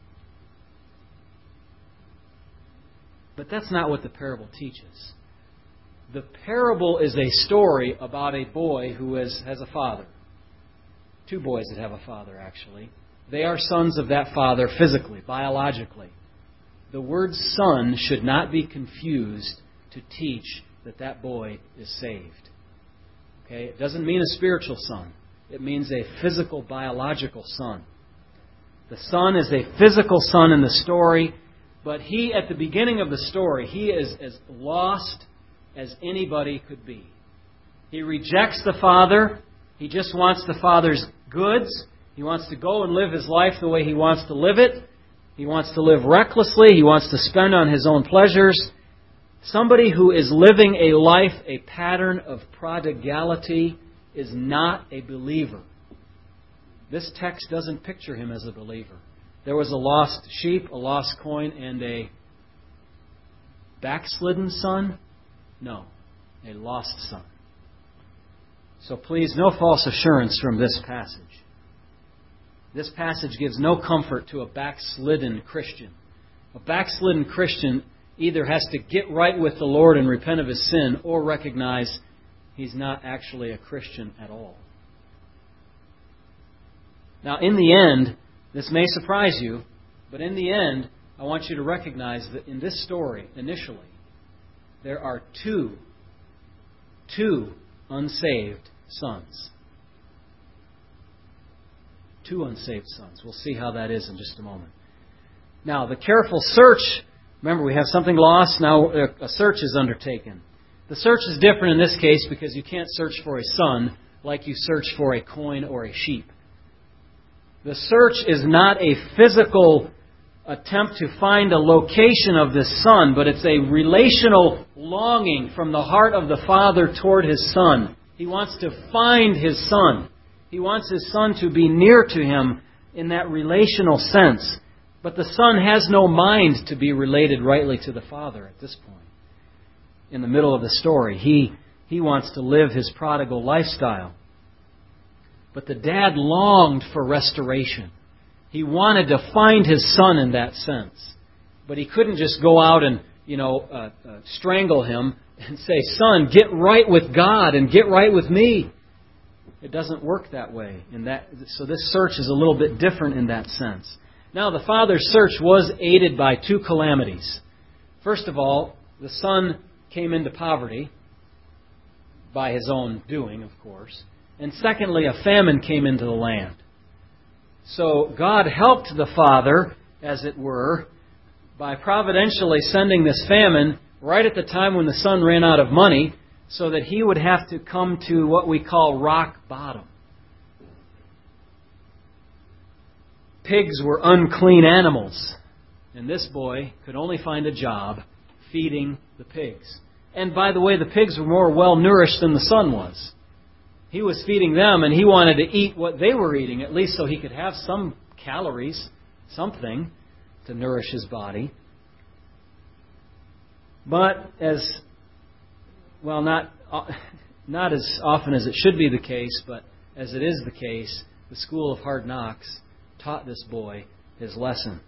[SPEAKER 1] But that's not what the parable teaches. The parable is a story about a boy who is, has a father. Two boys that have a father, actually. They are sons of that father physically, biologically. The word son should not be confused to teach that that boy is saved. Okay? It doesn't mean a spiritual son. It means a physical, biological son. The son is a physical son in the story, but he, at the beginning of the story, he is as lost as anybody could be. He rejects the father. He just wants the father's goods. He wants to go and live his life the way he wants to live it. He wants to live recklessly. He wants to spend on his own pleasures. Somebody who is living a life, a pattern of prodigality, is not a believer. This text doesn't picture him as a believer. There was a lost sheep, a lost coin, and a backslidden son? No, a lost son. So please, no false assurance from this passage. This passage gives no comfort to a backslidden Christian. A backslidden Christian either has to get right with the Lord and repent of his sin, or recognize he's not actually a Christian at all. Now, in the end, this may surprise you, but in the end, I want you to recognize that in this story, initially, there are two, two unsaved sons. Two unsaved sons. We'll see how that is in just a moment. Now, the careful search, remember we have something lost, now a search is undertaken. The search is different in this case because you can't search for a son like you search for a coin or a sheep. The search is not a physical attempt to find a location of this Son, but it's a relational longing from the heart of the Father toward His Son. He wants to find His Son. He wants His Son to be near to Him in that relational sense. But the Son has no mind to be related rightly to the Father at this point. In the middle of the story, He, he wants to live His prodigal lifestyle. But the Dad longed for restoration. He wanted to find His Son in that sense. But he couldn't just go out and, you know, uh, uh, strangle him and say, "Son, get right with God and get right with me." It doesn't work that way. In that, so this search is a little bit different in that sense. Now, the Father's search was aided by two calamities. First of all, the Son came into poverty by his own doing, of course. And secondly, a famine came into the land. So God helped the Father, as it were, by providentially sending this famine right at the time when the Son ran out of money, so that he would have to come to what we call rock bottom. Pigs were unclean animals, and this boy could only find a job feeding the pigs. And by the way, the pigs were more well-nourished than the Son was. He was feeding them, and he wanted to eat what they were eating, at least so he could have some calories, something to nourish his body. But as, well, not, not as often as it should be the case, but as it is the case, the school of hard knocks taught this boy his lesson.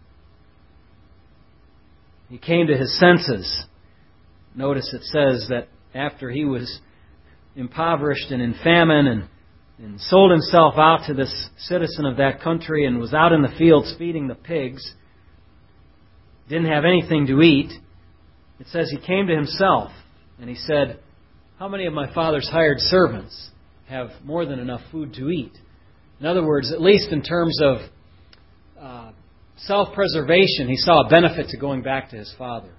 [SPEAKER 1] He came to his senses. Notice it says that after he was impoverished and in famine and, and sold himself out to this citizen of that country and was out in the fields feeding the pigs, didn't have anything to eat, it says he came to himself and he said, "How many of my father's hired servants have more than enough food to eat?" In other words, at least in terms of uh, self-preservation, he saw a benefit to going back to his father.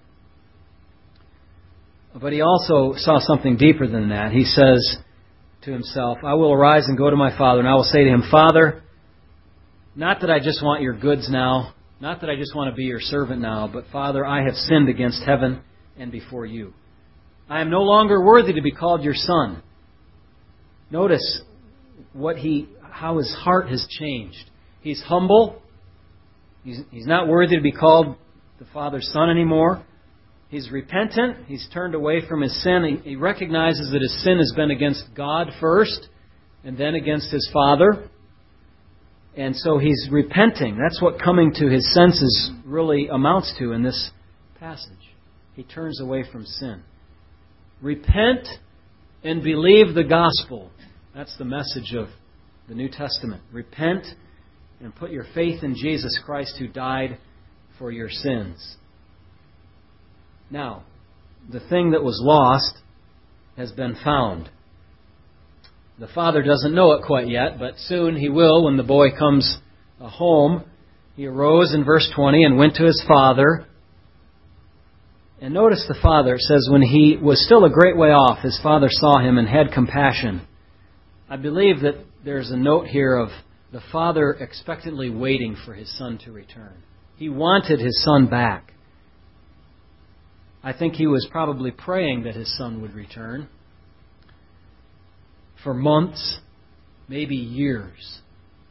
[SPEAKER 1] But he also saw something deeper than that. He says to himself, "I will arise and go to my father, and I will say to him, Father, not that I just want your goods now, not that I just want to be your servant now, but Father, I have sinned against heaven and before you. I am no longer worthy to be called your son." Notice what he, how his heart has changed. He's humble. He's, he's not worthy to be called the Father's son anymore. He's repentant. He's turned away from his sin. He, he recognizes that his sin has been against God first and then against his Father. And so he's repenting. That's what coming to his senses really amounts to in this passage. He turns away from sin. Repent and believe the gospel. That's the message of the New Testament. Repent and put your faith in Jesus Christ who died for your sins. Now, the thing that was lost has been found. The father doesn't know it quite yet, but soon he will when the boy comes home. He arose in verse twenty and went to his father. And notice the father says when he was still a great way off, his father saw him and had compassion. I believe that there's a note here of the father expectantly waiting for his son to return. He wanted his son back. I think he was probably praying that his son would return for months, maybe years.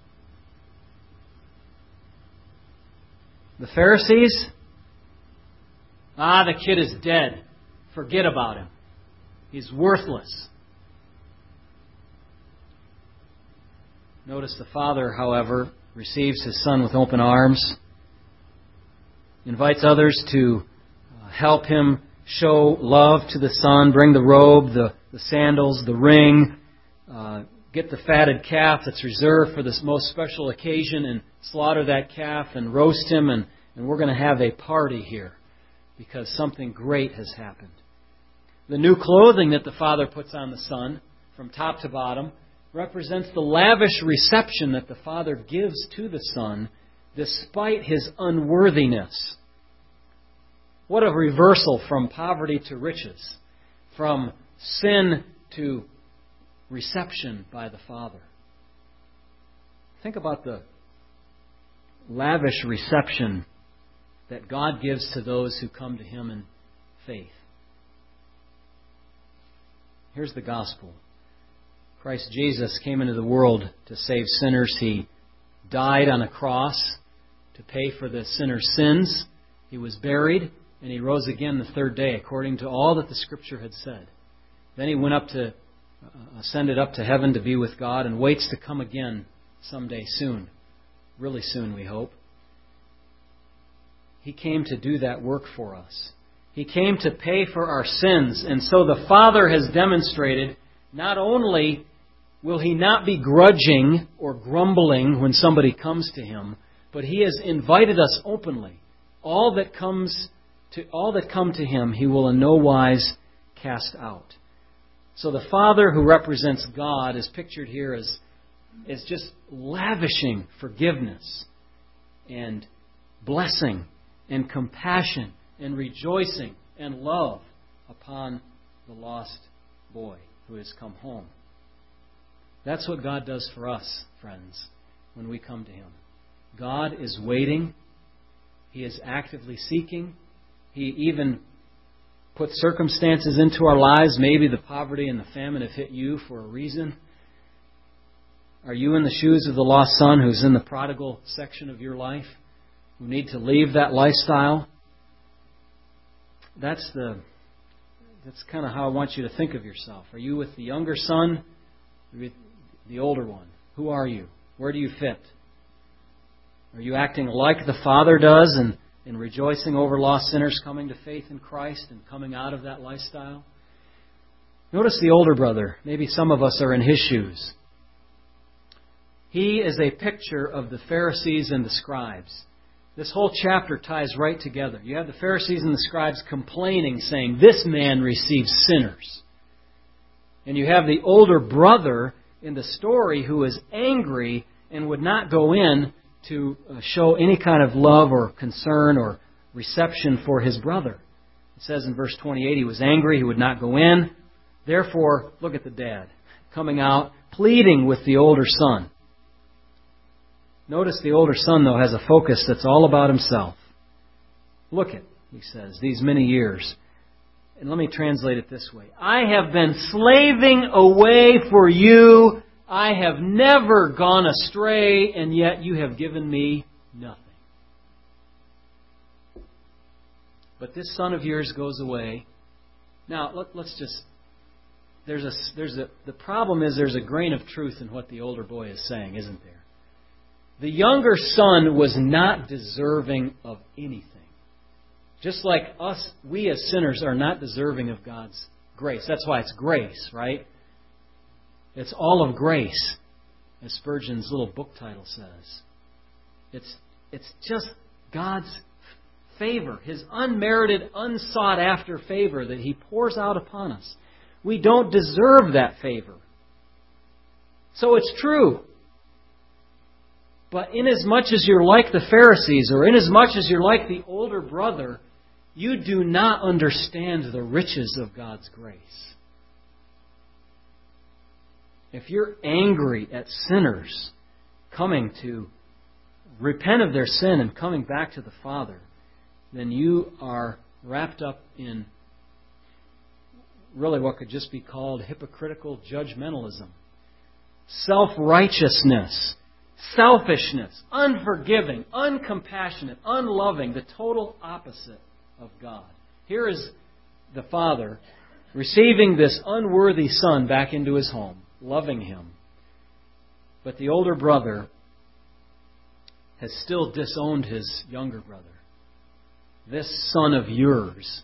[SPEAKER 1] The Pharisees, ah, the kid is dead. Forget about him. He's worthless. Notice the father, however, receives his son with open arms, invites others to help him show love to the son, bring the robe, the, the sandals, the ring, uh, get the fatted calf that's reserved for this most special occasion and slaughter that calf and roast him, and, and we're going to have a party here because something great has happened. The new clothing that the father puts on the son from top to bottom represents the lavish reception that the father gives to the son despite his unworthiness. What a reversal from poverty to riches, from sin to reception by the Father. Think about the lavish reception that God gives to those who come to Him in faith. Here's the gospel. Christ Jesus came into the world to save sinners. He died on a cross to pay for the sinner's sins. He was buried, and He rose again the third day, according to all that the Scripture had said. Then He went up to, uh, ascended up to heaven to be with God, and waits to come again someday soon. Really soon, we hope. He came to do that work for us. He came to pay for our sins. And so the Father has demonstrated, not only will He not be grudging or grumbling when somebody comes to Him, but He has invited us openly. All that comes to all that come to Him, He will in no wise cast out. So the Father, who represents God, is pictured here as, as just lavishing forgiveness and blessing and compassion and rejoicing and love upon the lost boy who has come home. That's what God does for us, friends, when we come to Him. God is waiting. He is actively seeking. He even put circumstances into our lives. Maybe the poverty and the famine have hit you for a reason. Are you in the shoes of the lost son who's in the prodigal section of your life, who need to leave that lifestyle? That's the that's kind of how I want you to think of yourself. Are you with the younger son or with the older one? Who are you? Where do you fit? Are you acting like the Father does and, and rejoicing over lost sinners coming to faith in Christ and coming out of that lifestyle? Notice the older brother. Maybe some of us are in his shoes. He is a picture of the Pharisees and the scribes. This whole chapter ties right together. You have the Pharisees and the scribes complaining, saying, "This man receives sinners." And you have the older brother in the story who is angry and would not go in to show any kind of love or concern or reception for his brother. It says in verse twenty-eight, he was angry, he would not go in. Therefore, look at the dad coming out, pleading with the older son. Notice the older son, though, has a focus that's all about himself. Look at, he says, these many years. And let me translate it this way. I have been slaving away for you. I have never gone astray, and yet you have given me nothing. But this son of yours goes away. Now, let, let's just... There's a, there's a, the problem is there's a grain of truth in what the older boy is saying, isn't there? The younger son was not deserving of anything. Just like us, we as sinners are not deserving of God's grace. That's why it's grace, right? It's all of grace, as Spurgeon's little book title says. It's, it's just God's favor, His unmerited, unsought after favor that He pours out upon us. We don't deserve that favor. So it's true. But inasmuch as you're like the Pharisees, or inasmuch as you're like the older brother, you do not understand the riches of God's grace. If you're angry at sinners coming to repent of their sin and coming back to the Father, then you are wrapped up in really what could just be called hypocritical judgmentalism, self-righteousness, selfishness, unforgiving, uncompassionate, unloving, the total opposite of God. Here is the Father receiving this unworthy son back into his home, loving him. But the older brother has still disowned his younger brother. This son of yours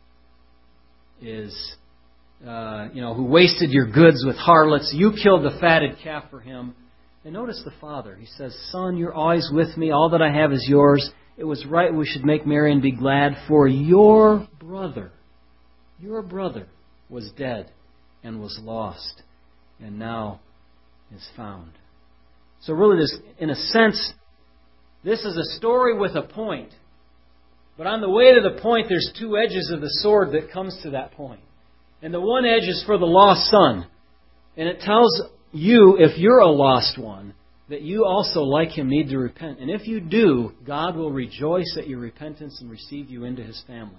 [SPEAKER 1] is, uh, you know, who wasted your goods with harlots. You killed the fatted calf for him. And notice the father. He says, "Son, you're always with me. All that I have is yours. It was right we should make merry and be glad, for your brother, your brother was dead and was lost, and now is found." So really, this, in a sense, this is a story with a point. But on the way to the point, there's two edges of the sword that comes to that point. And the one edge is for the lost son. And it tells you, if you're a lost one, that you also, like him, need to repent. And if you do, God will rejoice at your repentance and receive you into His family.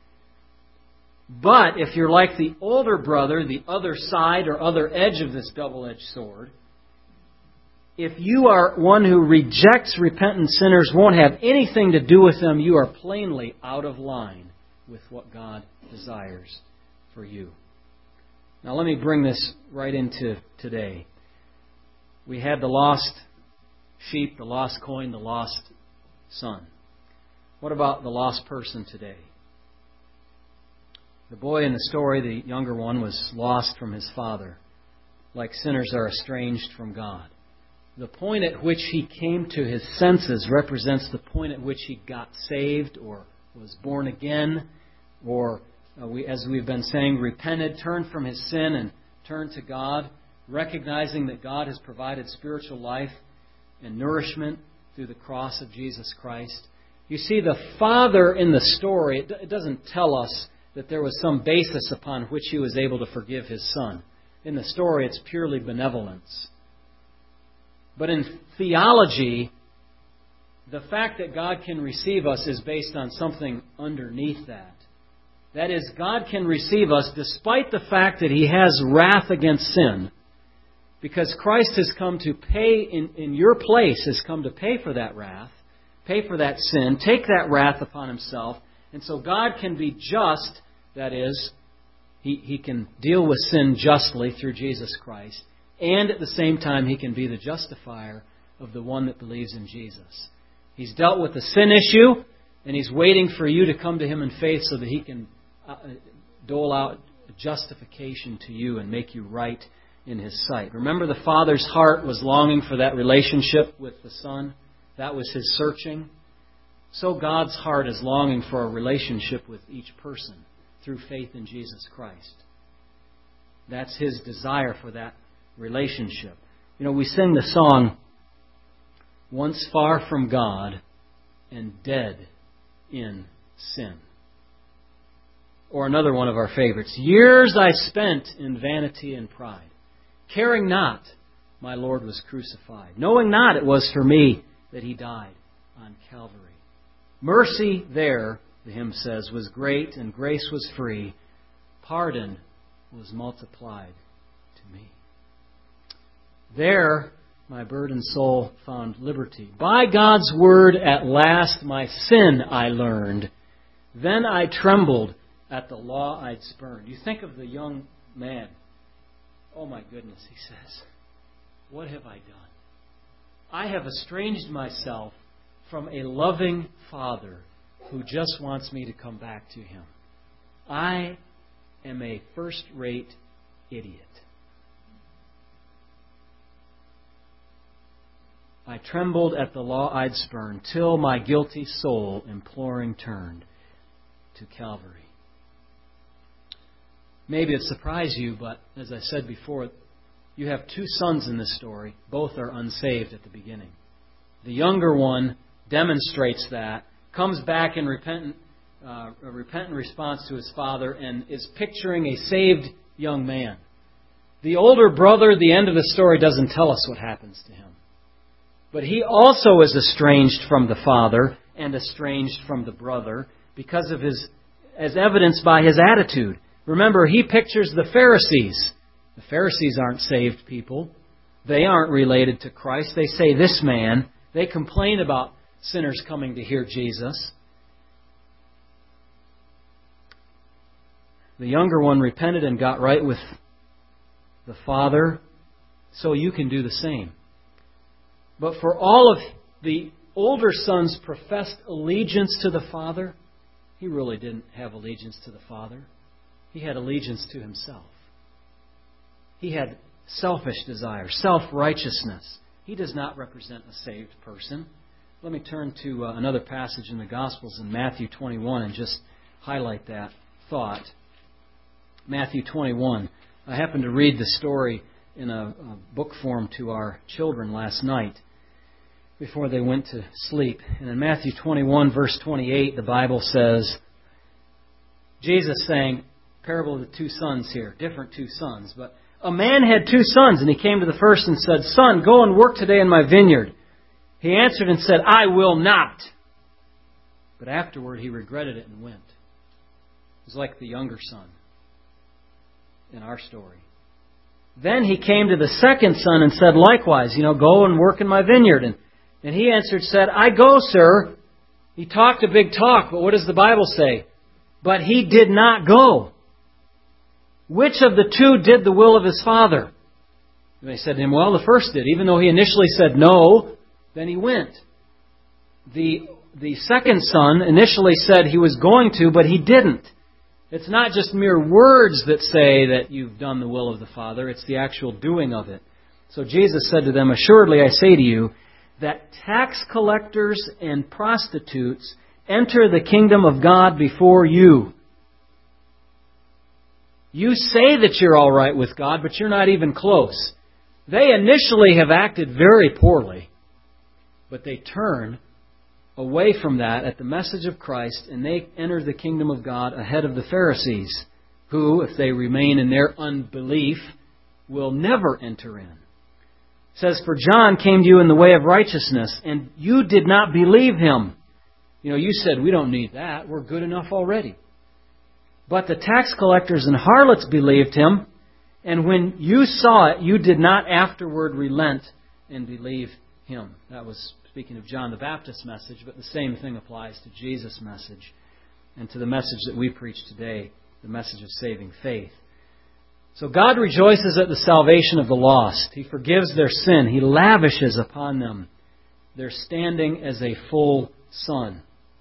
[SPEAKER 1] But if you're like the older brother, the other side or other edge of this double-edged sword, if you are one who rejects repentant sinners, won't have anything to do with them, you are plainly out of line with what God desires for you. Now let me bring this right into today. We had the lost sheep, the lost coin, the lost son. What about the lost person today? The boy in the story, the younger one, was lost from his father, like sinners are estranged from God. The point at which he came to his senses represents the point at which he got saved or was born again, or, uh, we, as we've been saying, repented, turned from his sin and turned to God, recognizing that God has provided spiritual life and nourishment through the cross of Jesus Christ. You see, the father in the story, it doesn't tell us that there was some basis upon which he was able to forgive his son. In the story, it's purely benevolence. But in theology, the fact that God can receive us is based on something underneath that. That is, God can receive us despite the fact that He has wrath against sin. Because Christ has come to pay, in, in your place, has come to pay for that wrath, pay for that sin, take that wrath upon Himself. And so God can be just, that is, He, he can deal with sin justly through Jesus Christ. And at the same time, He can be the justifier of the one that believes in Jesus. He's dealt with the sin issue, and He's waiting for you to come to Him in faith so that He can uh, dole out justification to you and make you right in His sight. Remember, the Father's heart was longing for that relationship with the Son. That was His searching. So God's heart is longing for a relationship with each person through faith in Jesus Christ. That's His desire for that relationship. You know, we sing the song, "Once far from God and dead in sin." Or another one of our favorites, "Years I spent in vanity and pride, caring not my Lord was crucified, knowing not it was for me that He died on Calvary. Mercy there," the hymn says, "was great and grace was free. Pardon was multiplied to me. There my burdened soul found liberty. By God's word at last my sin I learned. Then I trembled at the law I'd spurned." You think of the young man. Oh my goodness, he says, "What have I done? I have estranged myself from a loving Father who just wants me to come back to Him. I am a first-rate idiot. I trembled at the law I'd spurned, till my guilty soul imploring turned to Calvary." Maybe it surprised you, but as I said before, you have two sons in this story. Both are unsaved at the beginning. The younger one demonstrates that, comes back in repentant, uh, a repentant response to his father, and is picturing a saved young man. The older brother, the end of the story doesn't tell us what happens to him. But he also is estranged from the father and estranged from the brother because of his, as evidenced by his attitude. Remember, he pictures the Pharisees. The Pharisees aren't saved people. They aren't related to Christ. They say, "This man," they complain about sinners coming to hear Jesus. The younger one repented and got right with the Father, so you can do the same. But for all of the older son's professed allegiance to the Father, he really didn't have allegiance to the Father. He had allegiance to himself. He had selfish desire, self-righteousness. He does not represent a saved person. Let me turn to uh, another passage in the Gospels in Matthew twenty-one and just highlight that thought. Matthew twenty-one. I happened to read the story in a, a book form to our children last night before they went to sleep. And in Matthew twenty-one, verse twenty-eight, the Bible says, Jesus saying, parable of the two sons here, different two sons, but A man had two sons, and he came to the first and said, Son, go and work today in my vineyard. He answered and said, I will not. But afterward he regretted it and went. It was like the younger son in our story. Then he came to the second son and said likewise, you know, go and work in my vineyard. And, and he answered, said, I go, sir. He talked a big talk, but what does the Bible say? But he did not go. Which of the two did the will of his father? And they said to him, well, the first did. Even though he initially said no, then he went. The, the second son initially said he was going to, but he didn't. It's not just mere words that say that you've done the will of the Father. It's the actual doing of it. So Jesus said to them, Assuredly I say to you, that tax collectors and prostitutes enter the kingdom of God before you. You say that you're all right with God, but you're not even close. They initially have acted very poorly, but they turn away from that at the message of Christ, and they enter the kingdom of God ahead of the Pharisees, who, if they remain in their unbelief, will never enter in. It says, For John came to you in the way of righteousness, and you did not believe him. You know, you said, we don't need that. We're good enough already. But the tax collectors and harlots believed him, and when you saw it, you did not afterward relent and believe him. That was speaking of John the Baptist's message, but the same thing applies to Jesus' message and to the message that we preach today, the message of saving faith. So God rejoices at the salvation of the lost. He forgives their sin. He lavishes upon them their standing as a full son.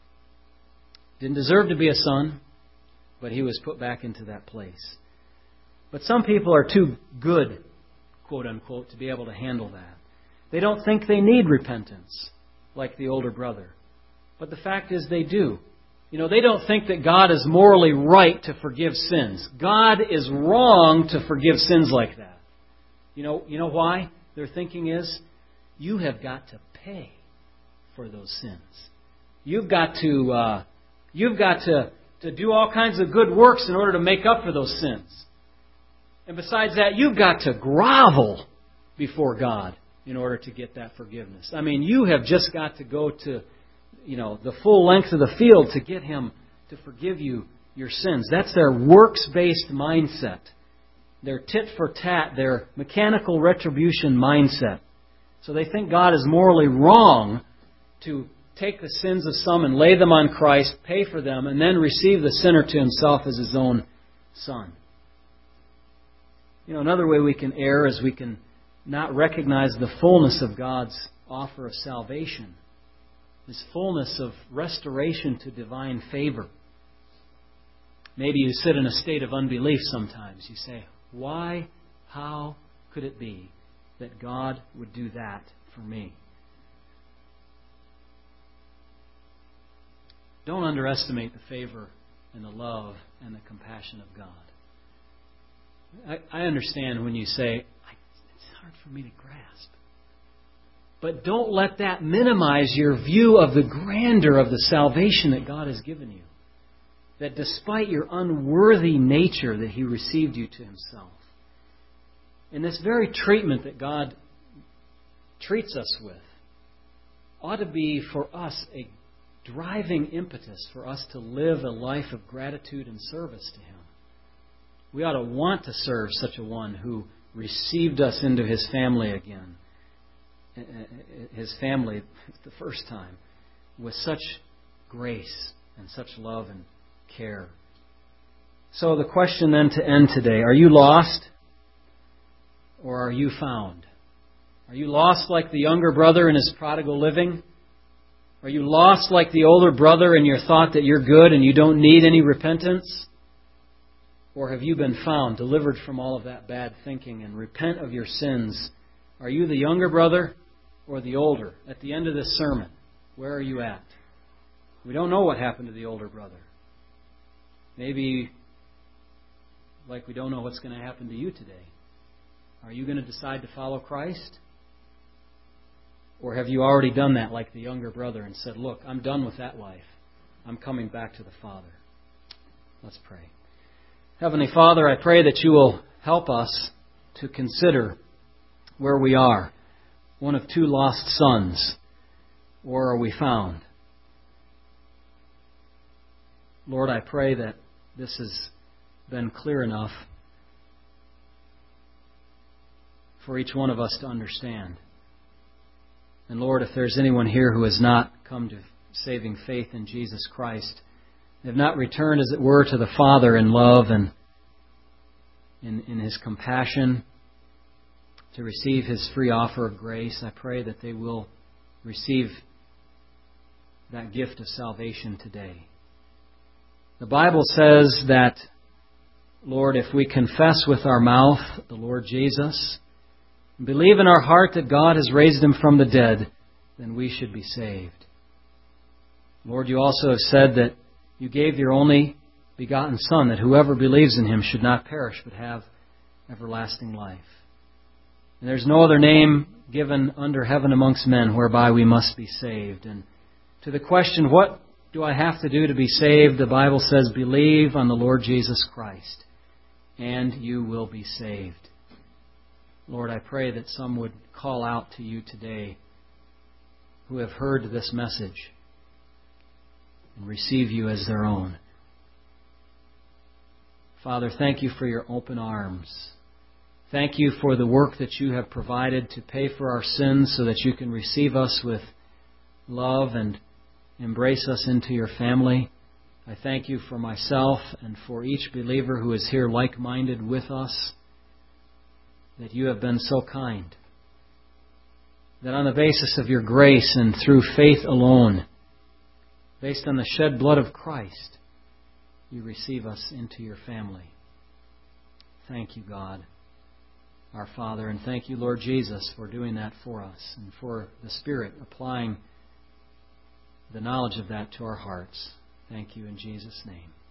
[SPEAKER 1] Didn't deserve to be a son, but he was put back into that place. But some people are too good, quote unquote, to be able to handle that. They don't think they need repentance, like the older brother. But the fact is they do. You know, they don't think that God is morally right to forgive sins. God is wrong to forgive sins like that. You know, you know why? Their thinking is, you have got to pay for those sins. You've got to, uh, you've got to, to do all kinds of good works in order to make up for those sins. And besides that, you've got to grovel before God in order to get that forgiveness. I mean, you have just got to go to, you know, the full length of the field to get Him to forgive you your sins. That's their works-based mindset. Their tit-for-tat, their mechanical retribution mindset. So they think God is morally wrong to take the sins of some and lay them on Christ, pay for them, and then receive the sinner to Himself as His own Son. You know, another way we can err is we can not recognize the fullness of God's offer of salvation. His fullness of restoration to divine favor. Maybe you sit in a state of unbelief sometimes. You say, why, how could it be that God would do that for me? Don't underestimate the favor and the love and the compassion of God. I, I understand when you say, it's hard for me to grasp. But don't let that minimize your view of the grandeur of the salvation that God has given you. That despite your unworthy nature, that He received you to Himself. And this very treatment that God treats us with ought to be for us a driving impetus for us to live a life of gratitude and service to Him. We ought to want to serve such a one who received us into His family again. His family the first time with such grace and such love and care. So the question then to end today, are you lost or are you found? Are you lost like the younger brother in his prodigal living? Are you lost like the older brother in your thought that you're good and you don't need any repentance? Or have you been found, delivered from all of that bad thinking and repent of your sins? Are you the younger brother or the older? At the end of this sermon, where are you at? We don't know what happened to the older brother. Maybe like we don't know what's going to happen to you today. Are you going to decide to follow Christ? Or have you already done that like the younger brother and said, look, I'm done with that life. I'm coming back to the Father. Let's pray. Heavenly Father, I pray that You will help us to consider where we are, one of two lost sons, or are we found? Lord, I pray that this has been clear enough for each one of us to understand. And Lord, if there's anyone here who has not come to saving faith in Jesus Christ, they have not returned, as it were, to the Father in love and in, in His compassion to receive His free offer of grace, I pray that they will receive that gift of salvation today. The Bible says that, Lord, if we confess with our mouth the Lord Jesus, and believe in our heart that God has raised Him from the dead, then we should be saved. Lord, you also have said that you gave your only begotten Son, that whoever believes in Him should not perish but have everlasting life. And there's no other name given under heaven amongst men whereby we must be saved. And to the question, what do I have to do to be saved? The Bible says, believe on the Lord Jesus Christ, and you will be saved. Lord, I pray that some would call out to you today who have heard this message and receive you as their own. Father, thank you for your open arms. Thank you for the work that you have provided to pay for our sins so that you can receive us with love and embrace us into your family. I thank you for myself and for each believer who is here like-minded with us, that you have been so kind, that on the basis of your grace and through faith alone, based on the shed blood of Christ, you receive us into your family. Thank you, God, our Father, and thank you, Lord Jesus, for doing that for us and for the Spirit applying the knowledge of that to our hearts. Thank you in Jesus' name.